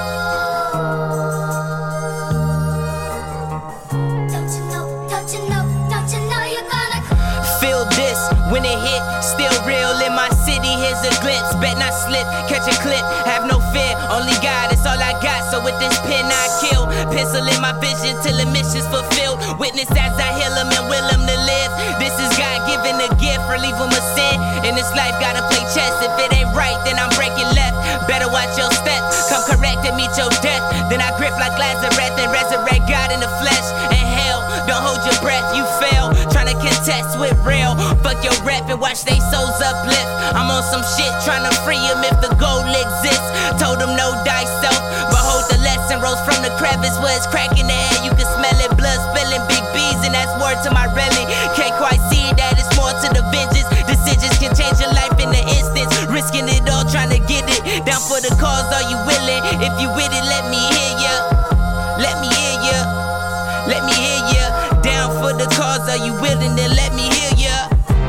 when it hit, still real in my city, here's a glimpse, bet not slip, catch a clip, have no fear, only God, it's all I got, so with this pen I kill, pencil in my vision till the mission's fulfilled, witness as I heal him and will him to live, this is God given a gift, never leave them a sin. In this life, gotta play chess. If it ain't right, then I'm breaking left. Better watch your steps. Come correct and meet your death. Then I grip like Lazarus and resurrect God in the flesh. And hell, don't hold your breath, you fail. Tryna contest with real. Fuck your rep and watch they souls uplift. I'm on some shit, tryna free them if the goal exists. Told them no thyself. Behold the lesson rose from the crevice where it's cracking the air. You can smell it, blood spilling, big B's, and that's word to my rally. Can't quite see that it's more to the vengeance. Decisions can change your life in an instant. Risking it all, trying to get it. Down for the cause, are you willing? If you with it, let me hear ya. Let me hear ya. Let me hear ya. Down for the cause, are you willing? Then let me hear ya.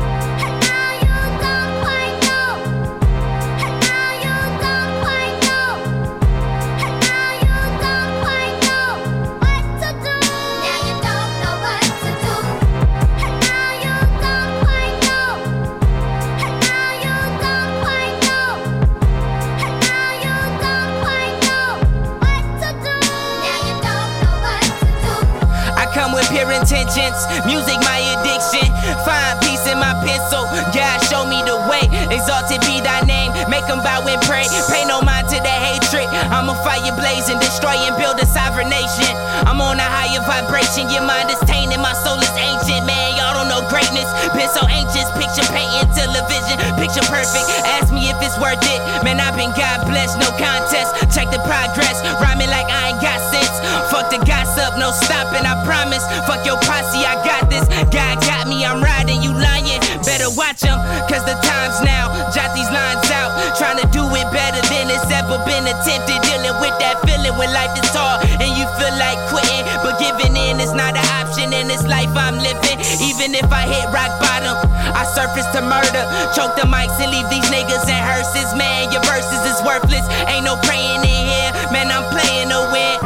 Pure intentions, music my addiction. Find peace in my pencil. God show me the way. Exalted be thy name. Make them bow and pray. Pay no mind to the hatred. I'm a fire blazing, destroy and build a sovereign nation. I'm on a higher vibration. Your mind is tainted, my soul is ancient. Man, y'all don't know greatness. Been so anxious, picture painting television. Picture perfect. Ask me if it's worth it. Man, I've been God blessed, no contest. Check the progress. Rhyming like I ain't got sense. Fuck the gossip, no stopping, I promise. Fuck your posse, I got this. God got me, I'm riding, you lying. Better watch them, cause the time's now. Jot these lines out, trying to do it better than it's ever been attempted. Dealing with that feeling when life is hard and you feel like quitting. But giving in is not an option in this life I'm living. Even if I hit rock bottom, I surface to murder. Choke the mics and leave these niggas in hearses. Man, your verses is worthless. Ain't no praying in here, man, I'm playing to win.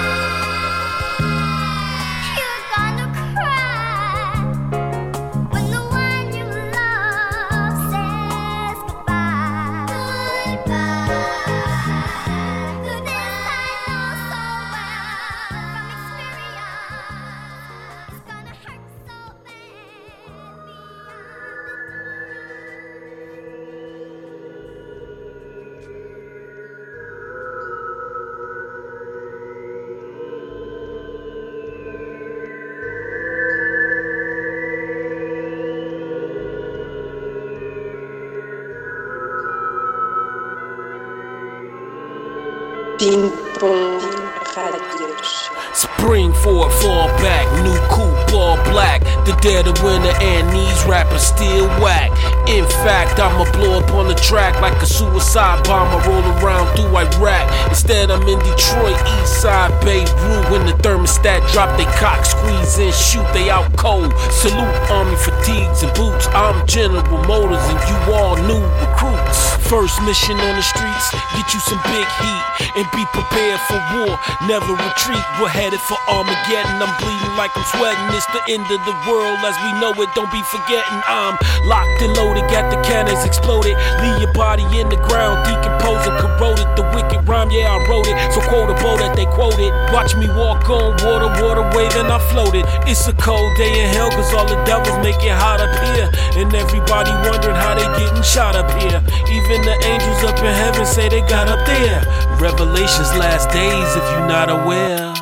Spring forward, fall back, new coupe, ball black. The dead of winter and these rappers still whack. In fact, I'ma blow up on the track like a suicide bomber, roll around through Iraq. Instead, I'm in Detroit, east side, Beirut. When the thermostat drop, they cock, squeeze and shoot, they out cold. Salute army fatigues and boots. I'm General Motors and you all new recruits. First mission on the streets, get you some big heat and be prepared for war, never retreat. We're headed for Armageddon, I'm bleeding like I'm sweating. It's the end of the world as we know it, don't be forgetting. I'm locked and loaded, got the cannons exploded. Leave your body in the ground, decomposing, corroded. The wicked rhyme, yeah, I wrote it, so quotable that they quoted. Watch me walk on water, water waving, I floated. It's a cold day in hell, cause all the devils make it hot up here. And everybody wondering how they getting shot up here. Even the angels up in heaven say they got up there. Revelation's last days if you're not aware.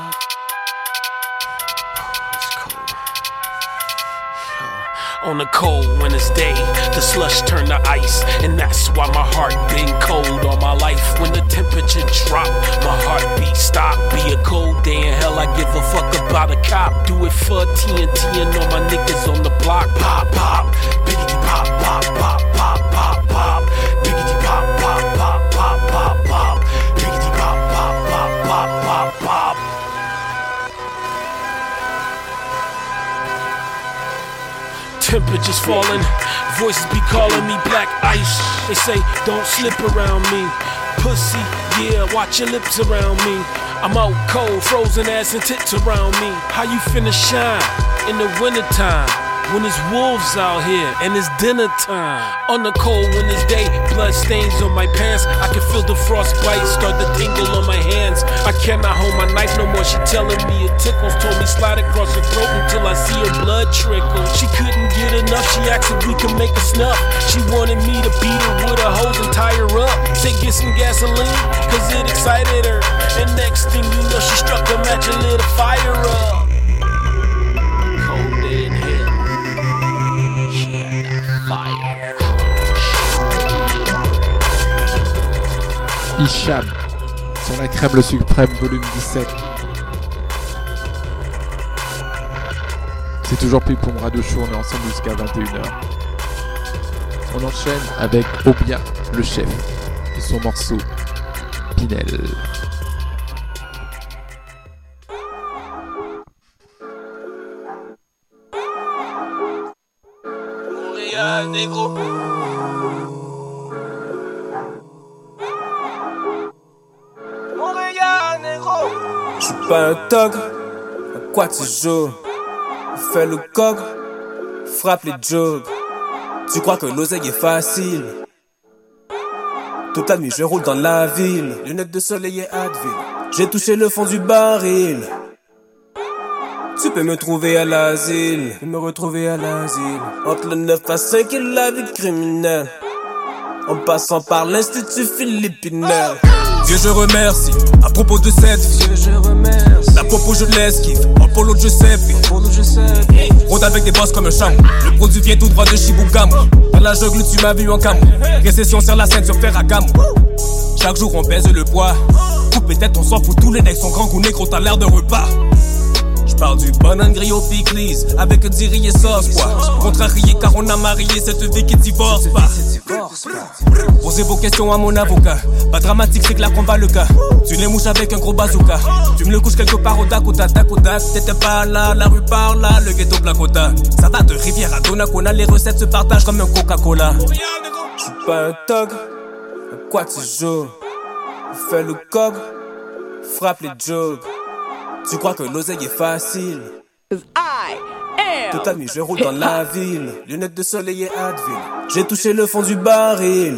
On a cold winter's day, the slush turned to ice, and that's why my heart been cold all my life. When the temperature drop, my heartbeat stop. Be a cold day in hell, I give a fuck about a cop. Do it for TNT and all my niggas on the block. Pop, pop, biggity pop, pop, pop, pop, pop, pop. Biggity pop, pop, pop, pop, pop, pop. Biggity pop, pop, pop, pop, pop, pop. Temperature's falling, voices be calling me black ice. They say, don't slip around me. Pussy, yeah, watch your lips around me. I'm out cold, frozen ass and tits around me. How you finna shine in the wintertime? when it's wolves out here and it's dinner time. On the cold winter's day, blood stains on my pants. I can feel the frostbite start to tingle on my hands. I cannot hold my knife no more. She telling me it tickles. Told me slide across her throat until I see her blood trickle. She couldn't get enough. She asked if we could make a snuff. She wanted me to beat her with a hose and tie her up. Say get some gasoline, cause it excited her. And next thing you know, she struck a match and lit a fire up. Cold day in hell. She had that fire. Hicham, sur la crème le suprême, volume 17. C'est toujours Ping Pong Radio Show, on est ensemble jusqu'à 21h. On enchaîne avec Obia, le chef, et son morceau Pinel. Montréal, négro. Montréal, négro. J'suis pas un tog, à quoi tu joues? Fais le coq, frappe les jogs. Tu crois que l'oseille est facile? Toute la nuit je roule dans la ville, lunettes de soleil et Advil. J'ai touché le fond du baril. Tu peux me trouver à l'asile, me retrouver à l'asile. Entre le 9 à 5 et la vie criminelle, en passant par l'institut philippinel. Dieu je remercie, à propos de cette vie. Dieu je remercie, la popo je l'esquive, en polo je sais. Rôde avec des boss comme un chameau. Le produit vient tout droit de Shibugamu. Dans la jungle tu m'as vu en camo. Récession sur la scène sur Ferragamo. Chaque jour on pèse le poids. Coupe tête on s'en fout, tous les necks sont grands goûts négro, t'as l'air de repas. J'parle du banane grillé au pickles, avec du riz et sauce quoi. Contrarié car on a marié cette vie qui divorce pas. Posez vos questions à mon avocat. Pas dramatique, c'est clair qu'on va le cas. Tu les mouches avec un gros bazooka. Tu me le couches quelque part au Dakota, Dakota. T'étais pas là, la rue par là, le ghetto Blacota. Ça va de Rivière à Donnacona, les recettes se partagent comme un Coca-Cola. J'suis pas un tog, à quoi tu joues? Fais le coq, frappe les jogs. Tu crois que l'oseille est facile? Toute la nuit je roule dans la ville, lunettes de soleil et Advil. J'ai touché le fond du baril.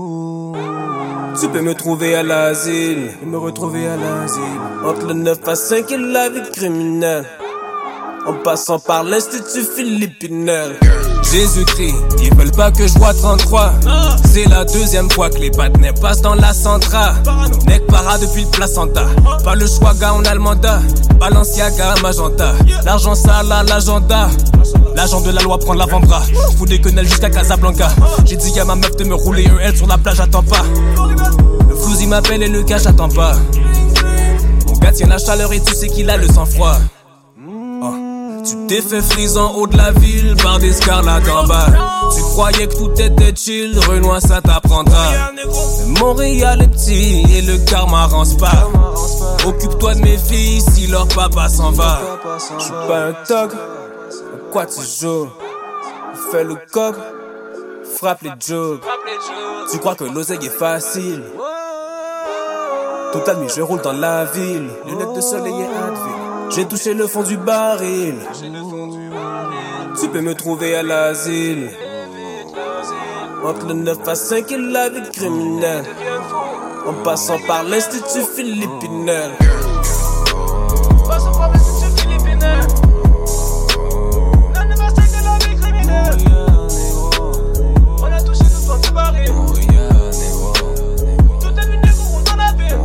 Tu peux me trouver à l'asile, me retrouver à l'asile. Entre le 9 à 5 et la vie criminelle, en passant par l'institut philippinel. Jésus-Christ, ils veulent pas que je vois 33. C'est la deuxième fois que les partenaires passent dans la Centra. Nec para depuis le placenta. Pas le choix, gars, on a le mandat. Balenciaga, magenta. L'argent sale à l'agenda. L'agent de la loi prend l'avant-bras. Fous des quenelles jusqu'à Casablanca. J'ai dit à ma meuf de me rouler un L sur la plage, j'attends pas. Le flouzi m'appelle et le gars, j'attends pas. Mon gars tient la chaleur et tu sais qu'il a le sang-froid. Tu t'es fait frisant haut de la ville par des scarlats en bas. Tu croyais que tout était chill, Renoir ça t'apprendra. Mais Montréal est petit et le karma rance pas. Occupe-toi de mes filles si leur papa s'en va. J'suis pas un tog, à quoi tu joues? Fais le coq, frappe les jogs. Tu crois que l'oseille est facile? Toute la nuit je roule dans la ville, lunettes de soleil et Advil. J'ai touché le fond du baril. Tu peux me trouver à l'asile. Entre le 9 à 5 et la vie criminelle, en passant par l'institut philippinel. Passons par l'institut philippinel. L'université de la vie criminelle. On a touché le fond du baril. Tout est venu pour dans la ville.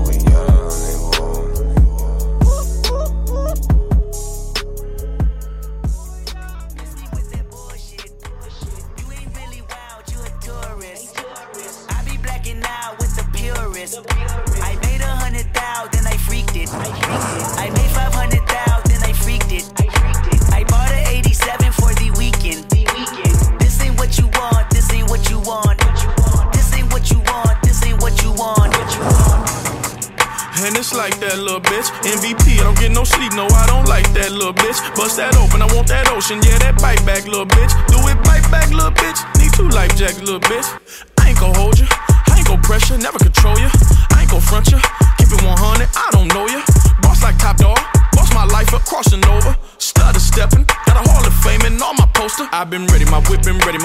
I made 100,000, then I freaked it. I made 500,000, then I freaked it. I bought an 87 for the weekend. This ain't what you want, this ain't what you want. This ain't what you want, this ain't what you want. And it's like that little bitch. MVP, I don't get no sleep, no, I don't like that little bitch. Bust that open, I want that ocean, yeah, that bite back, little bitch. Do it bite back, little bitch. Need 2 life jacks, little bitch. I ain't gon' hold you. Go pressure, never control you. I ain't gon' front you. Keep it 100, I don't know you. Boss like Top Dog, boss my life up, crossing over. Stutter stepping, got a Hall of Fame and all my poster. I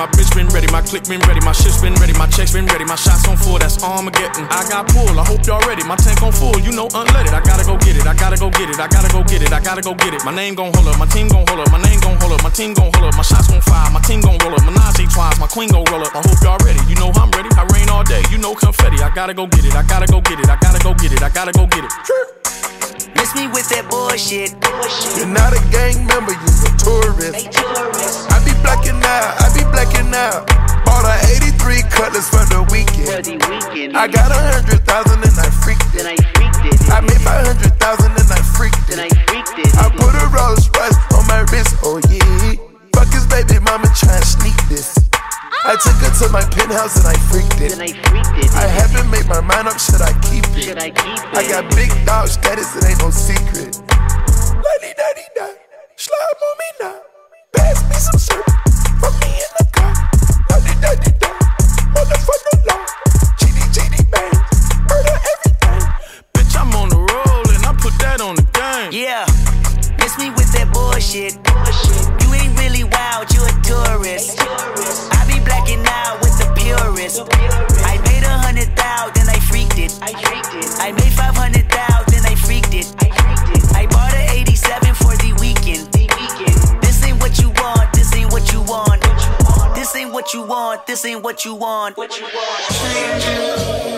My bitch been ready, my click been ready, my shit's been ready, my checks been ready, my shots on full, that's Armageddon. I got pull, I hope y'all ready, my tank on full, you know unleaded. I gotta go get it, I gotta go get it, I gotta go get it, I gotta go get it. My name gon' hold up, my team gon' hold up, my name gon' hold up, my team gon' hold up, my shots gon' fire, my team gon' roll up, Menage twice, my queen gon' roll up. I hope y'all ready, you know I'm ready, I rain all day, you know confetti. I gotta go get it, I gotta go get it, I gotta go get it, I gotta go get it. Miss me with that bullshit. You're not a gang member, you're a tourist. I be blacking out. Bought a 83 Cutlass for the weekend. I got 100,000 and I freaked it. I made 500,000 and I freaked it. I put a Rolls Royce on my wrist, oh yeah. Fuck his baby mama tryna sneak this. I took her to my penthouse and I freaked it. I haven't made my mind up, should I keep it? I got big dog status, it ain't no secret. La-di-da-di-da, slime on me now. Pass me some syrup, put me in the car. La-di-da-di-da, motherfucker law. GD bang, murder everything. Bitch, I'm on the roll and I put that on the game. Yeah, miss me with that bullshit. You ain't really wild, you a tourist. I be blacking out with the purist. I made 100,000, then I freaked it. I made 500,000, then I freaked it. I bought an 87 for the weekend. This ain't what you want, this ain't what you want. This ain't what you want, this ain't what you want. Change it.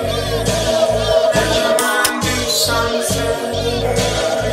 Do something.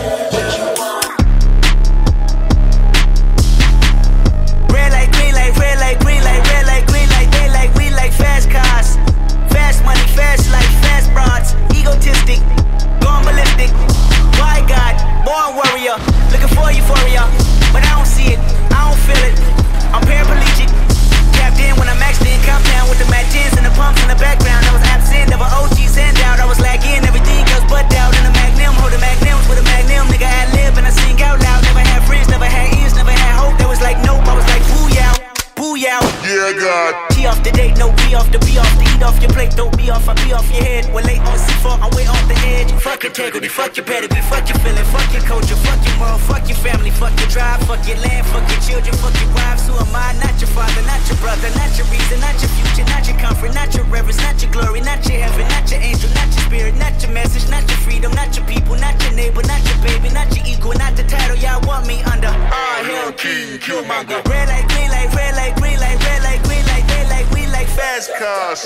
Fast money, fast life, fast broads, egotistic, going ballistic. Why God, born warrior, looking for euphoria, but I don't see it, I don't feel it. I'm paraplegic, tapped in when I maxed in, compound with the matches and the pumps in the background. I was absent of an OG's handout, I was lagging, everything else but out in the magnum, holding magnums with a magnum. Nigga ad lib and I sing out loud. Never had friends, never had ears, never had hope. There was like nope, I was like booyah, booyah. Yeah, God. T off the date, no B off the B off the eat off your plate, don't be off, I be off your head. We're late on C4, I'm way off the edge. Fuck integrity, fuck your pedigree, fuck your feeling, fuck your culture, fuck your moral, fuck your family, fuck your drive, fuck your land, fuck your children, fuck your wives. Who am I? Not your father, not your brother, not your reason, not your future, not your comfort, not your reverence, not your glory, not your heaven, not your angel, not your spirit, not your message, not your freedom, not your people, not your neighbor, not your baby, not your equal, not the title y'all want me under. Hell King, Killmonger. Red light, green light, red light, green light, red light, green light, they like, we like fast cars.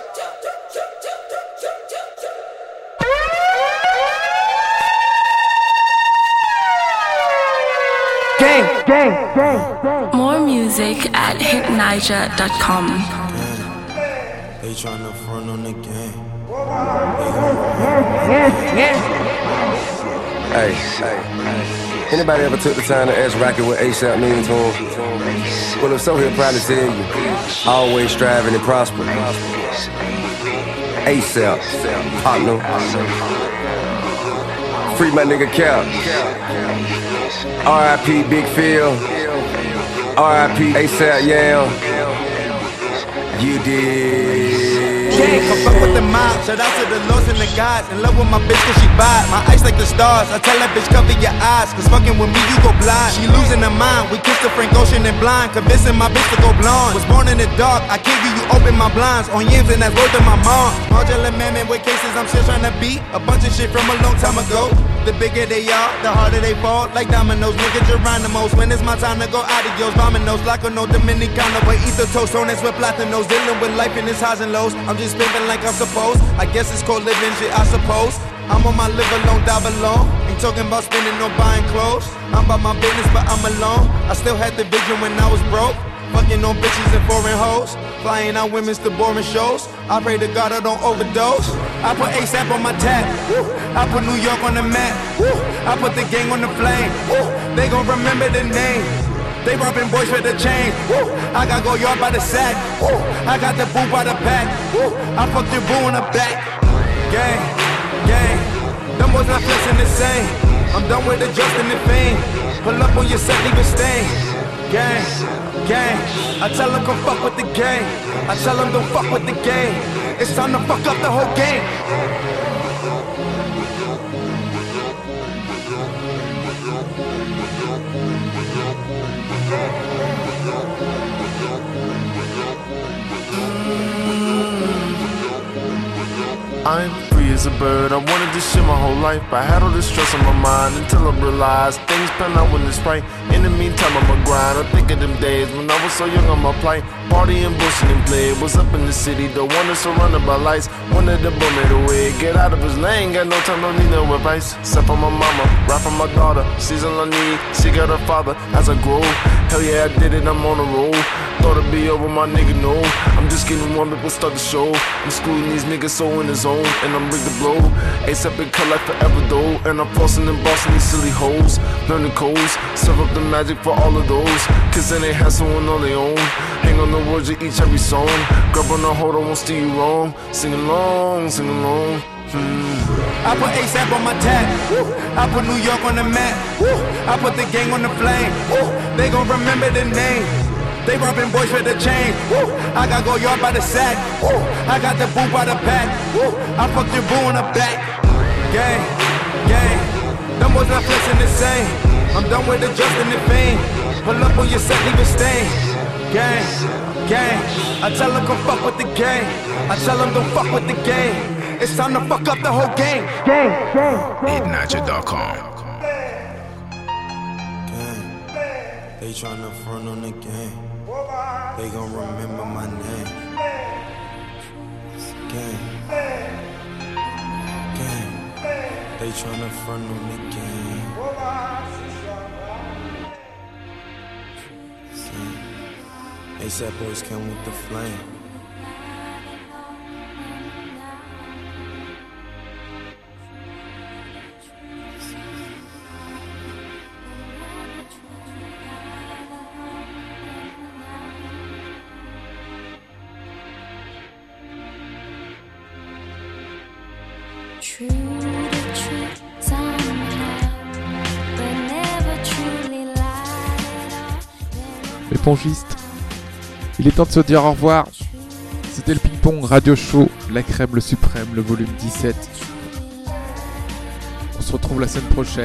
More music at hitniger.com. They tryna front on the game. Hey, anybody ever took the time to ask Rocky what ASAP means to him? Well, if so, he'll probably tell you, always striving and prospering. ASAP, partner. Free my nigga Cap. R.I.P. Big Phil. R.I.P. ASAP Yale. You did. Gang, I fuck with the mob. Shout out to the lords and the gods. In love with my bitch cause she vibe. My eyes like the stars. I tell that bitch cover your eyes. Cause fucking with me you go blind. She losing her mind. We kissed the Frank Ocean and blind. Convincing my bitch to go blonde. Was born in the dark. I kid you, you open my blinds. On yams and that's word to my mom. Marjorie Mammon with cases I'm still trying to beat. A bunch of shit from a long time ago. The bigger they are, the harder they fall. Like dominoes, nigga Geronimo's. When it's my time to go adios. Dominoes, like a no Dominicano. But eat the toast, on with platinos. Dealing with life in its highs and lows. I'm just living like I'm supposed. I guess it's called living shit, I suppose. I'm on my live alone, die alone. Ain't talking about spending or buying clothes. I'm about my business, but I'm alone. I still had the vision when I was broke. Fucking on bitches and foreign hoes. Flying out women's to boring shows. I pray to God I don't overdose. I put ASAP on my tab. I put New York on the map. I put the gang on the flame. They gon' remember the name. They robbing boys with the chain. I got go yard by the sack. I got the boo by the pack. I fucked your boo in the back. Gang, gang. Them boys not flexing the same. I'm done with the just and the fame. Pull up on your set, leave a stain. Gang, gang. I tell them come fuck with the gang. I tell them don't fuck with the game. It's time to fuck up the whole game. I'm free as a bird, I wanted this shit my whole life. I had all this stress on my mind until I realized things pan out when it's right. In the meantime, I'ma grind. I think of them days when I was so young on my plight. Partying, bullshit and play. Was up in the city, the one surrounded by lights. Wanted the bum it away, get out of his lane. Got no time, no need no advice. Except for my mama, right for my daughter. She's all I need, she got her father as I grow. Hell yeah, I did it, I'm on a roll. Thought it'd be over, my nigga, no. I'm just getting warm, people start the show. I'm schooling these niggas so in the zone, and I'm rigged to blow. ASAP and cut like forever though. And I'm flossing and bossing these silly hoes. Learn the codes, serve up the magic for all of those. Cause then they have someone on their own. Hang on the words of each every song. Grab on the hold, I won't steer you wrong. Sing along, sing along. I put ASAP on my tab. I put New York on the map. I put the gang on the flame. They gon' remember the name. They robbing boys with the chain. I got go yard by the sack. I got the boo by the pack. I fucked your boo on the back. Gang, gang. Them boys not flexing the same. I'm done with the Justin and fame. Pull up on your set, leave a stain. Gang, gang. I tell them come fuck with the gang. I tell them don't fuck with the game. It's time to fuck up the whole game. Gang, gang. HitNiger.com. They tryna front on the game. They gon' remember my name. Gang. Gang. They tryna front on the game. Gang. ASAP boys come with the flame. Épongiste, il est temps de se dire au revoir. C'était le ping-pong radio show, la crème, le suprême, le volume 17. On se retrouve la semaine prochaine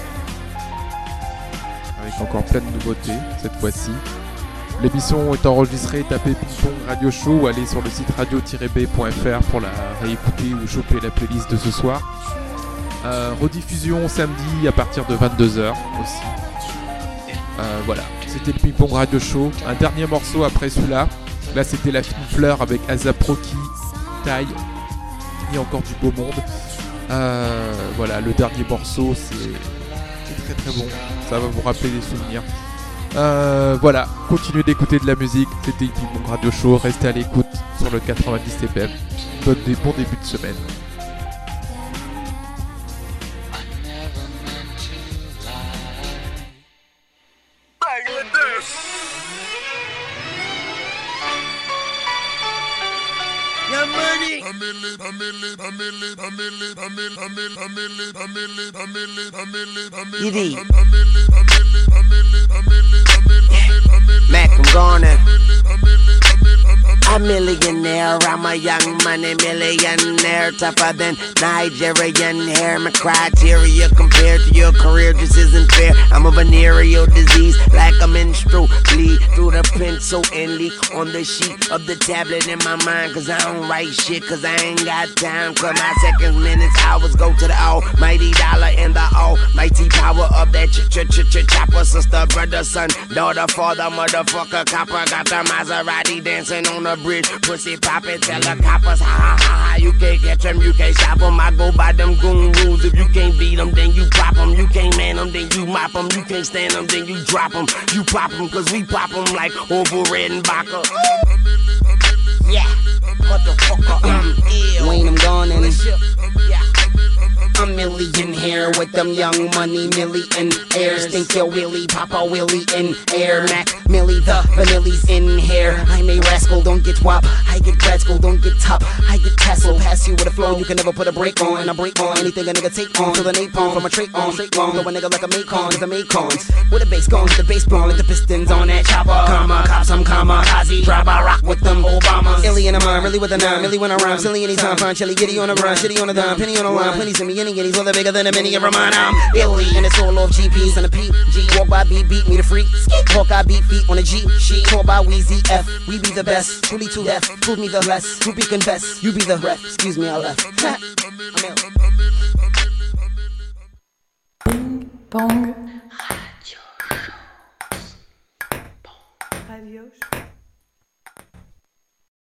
avec encore plein de nouveautés cette fois-ci. L'émission est enregistrée, tapez ping-pong radio show ou allez sur le site radio-b.fr pour la réécouter ou choper la playlist de ce soir. Rediffusion samedi à partir de 22h aussi. Voilà, c'était le ping-pong radio show. Un dernier morceau après celui-là. Là c'était la fine fleur avec Asap Rocky, Taille et encore du beau monde. Voilà, le dernier morceau c'est très très bon. Ça va vous rappeler des souvenirs. Voilà, continuez d'écouter de la musique. C'était le ping-pong radio show. Restez à l'écoute sur le 90 FM. Bon début de semaine. Mac, I'm gone. A millionaire, I'm a young money millionaire, tougher than Nigerian hair. My criteria compared to your career just isn't fair. I'm a venereal disease, like a menstrual bleed through the pencil and leak on the sheet of the tablet in my mind. Cause I don't write shit, cause I ain't got time. Cause my seconds, minutes, hours go to the almighty dollar and the almighty power of that chopper. Sister, brother, son, daughter, father, motherfucker, copper. Got the Maserati dancing on the bridge, pussy poppin', tell the coppers, ha ha ha, you can't catch them, you can't stop them. I go by them goon rules. If you can't beat them, then you pop them. You can't man them, then you mop them. You can't stand them, then you drop them. You pop them, cause we pop them like Orville Redenbacher. Yeah, motherfucker, Wayne, I'm gone and yeah. a million here with them young money millionaires. Think you're Willie, Papa Willie in air. Mac Millie, the vanilli's in here. I'm a rascal, don't get wop. I get rascal, don't get top. I get castle, pass you with a flow. You can never put a break on. And I break on anything a nigga take on. Till the napalm from a trait on. Straight long, go a nigga like a Macon. Cause the Macons with a bass gone, the bass blown. Like the pistons on that chopper. Comma, cops, I'm kamikaze. Drive, I rock with them Obamas. Illy in a mind, really with a nine. Millie when I rhyme. Silly anytime, fine, chilly, giddy on a run. Shitty on a dime, penny on a line. Plenty to me, any giddies. All the bigger than a any of mine, I'm illy. And it's all off GPs and the PG. Walk by beat me the freak. Talk I beat feet on the G. She talk by Weezy F. We be the best, truly to death. Prove me the less, to be confessed. You be the ref. Excuse me, I left. Pong Radio Show.